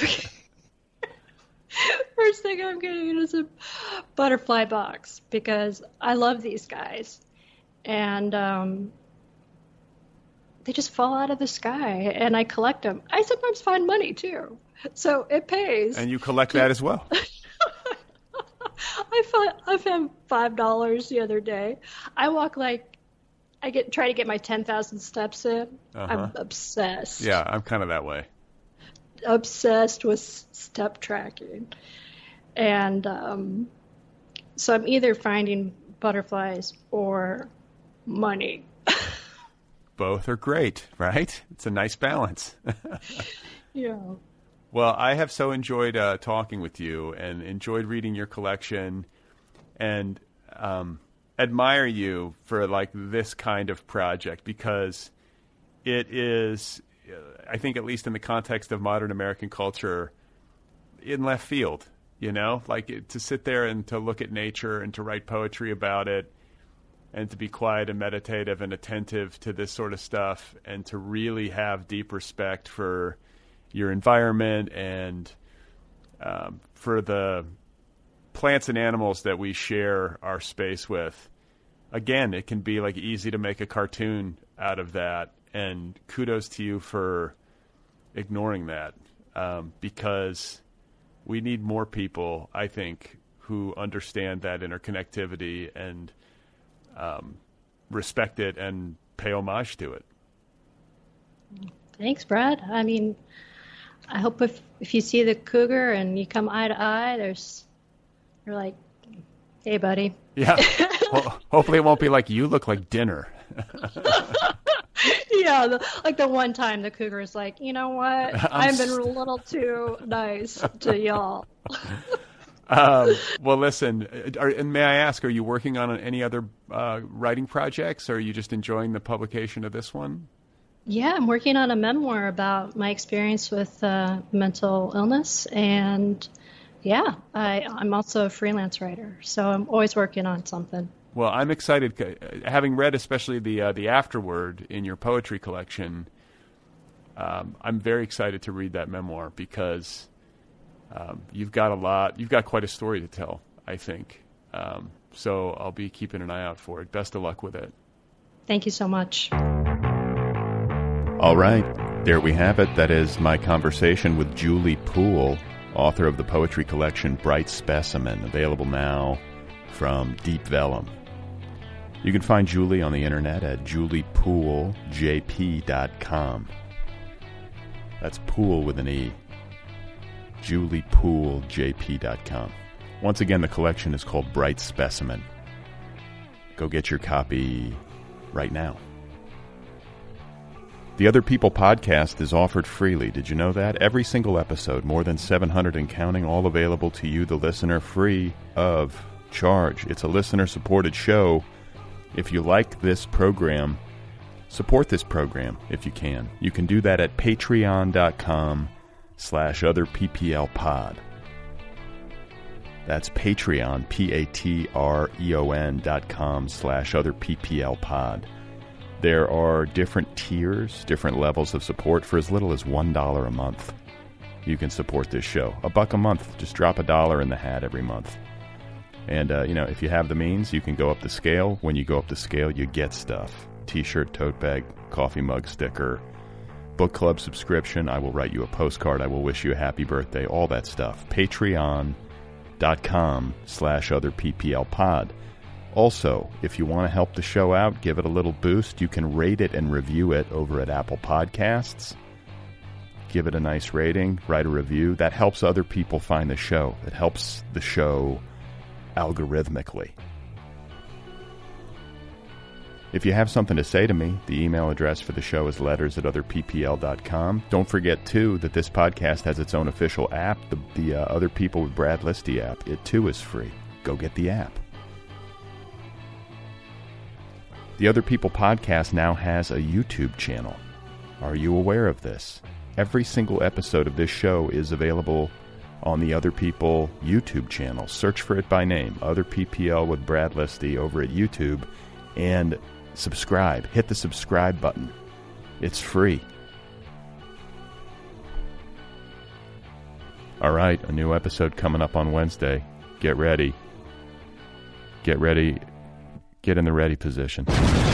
Speaker 6: getting is a butterfly box because I love these guys. And, they just fall out of the sky, and I collect them. I sometimes find money, too, so it pays.
Speaker 7: And you collect that as well?
Speaker 6: I found $5 the other day. I walk try to get my 10,000 steps in. Uh-huh. I'm obsessed.
Speaker 7: Yeah, I'm kind of that way.
Speaker 6: Obsessed with step tracking. And so I'm either finding butterflies or money.
Speaker 7: Both are great, right? It's a nice balance.
Speaker 6: Yeah.
Speaker 7: Well, I have so enjoyed talking with you and enjoyed reading your collection and admire you for like this kind of project because it is, I think, at least in the context of modern American culture, in left field, you know, like to sit there and to look at nature and to write poetry about it and to be quiet and meditative and attentive to this sort of stuff and to really have deep respect for your environment and for the plants and animals that we share our space with. Again, it can be like easy to make a cartoon out of that. And kudos to you for ignoring that because we need more people, I think, who understand that interconnectivity and respect it and pay homage to it.
Speaker 6: Thanks, Brad. I mean, I hope if you see the cougar and you come eye to eye, you're like, hey, buddy.
Speaker 7: Yeah. Well, hopefully it won't be like you look like dinner.
Speaker 6: Yeah, like the one time the cougar is like, you know what? I've been a little too nice to y'all.
Speaker 7: Well, listen, and may I ask, are you working on any other writing projects, or are you just enjoying the publication of this one?
Speaker 6: Yeah, I'm working on a memoir about my experience with mental illness, and yeah, I'm also a freelance writer, so I'm always working on something.
Speaker 7: Well, I'm excited, having read especially the afterword in your poetry collection. I'm very excited to read that memoir because you've got quite a story to tell, I think. So I'll be keeping an eye out for it. Best of luck with it.
Speaker 6: Thank you so much.
Speaker 5: All right, there we have it. That is my conversation with Julie Poole, author of the poetry collection Bright Specimen, available now from Deep Vellum. You can find Julie on the internet at juliepooljp.com. That's Poole with an E. juliepooljp.com. Once again, the collection is called Bright Specimen. Go get your copy right now. The Other People podcast is offered freely. Did you know that? Every single episode, more than 700 and counting, all available to you, the listener, free of charge. It's a listener-supported show. If you like this program, support this program if you can. You can do that at patreon.com/otherpplpod. That's Patreon, patreon.com/otherpplpod. There are different tiers, different levels of support for as little as $1 a month. You can support this show. $1 a month. Just drop $1 in the hat every month. And, if you have the means, you can go up the scale. When you go up the scale, you get stuff. T-shirt, tote bag, coffee mug, sticker, book club subscription. I will write you a postcard. I will wish you a happy birthday. All that stuff. Patreon.com/otherpplpod. Also, if you want to help the show out, give it a little boost, you can rate it and review it over at Apple Podcasts. Give it a nice rating, write a review. That helps other people find the show. It helps the show algorithmically. If you have something to say to me, the email address for the show is letters@otherppl.com. Don't forget, too, that this podcast has its own official app, the Other People with Brad Listy app. It, too, is free. Go get the app. The Other People podcast now has a YouTube channel. Are you aware of this? Every single episode of this show is available on the Other People YouTube channel. Search for it by name, Other PPL with Brad Listy, over at YouTube, and subscribe. Hit the subscribe button. It's free. All right, a new episode coming up on Wednesday. Get ready. Get ready. Get in the ready position.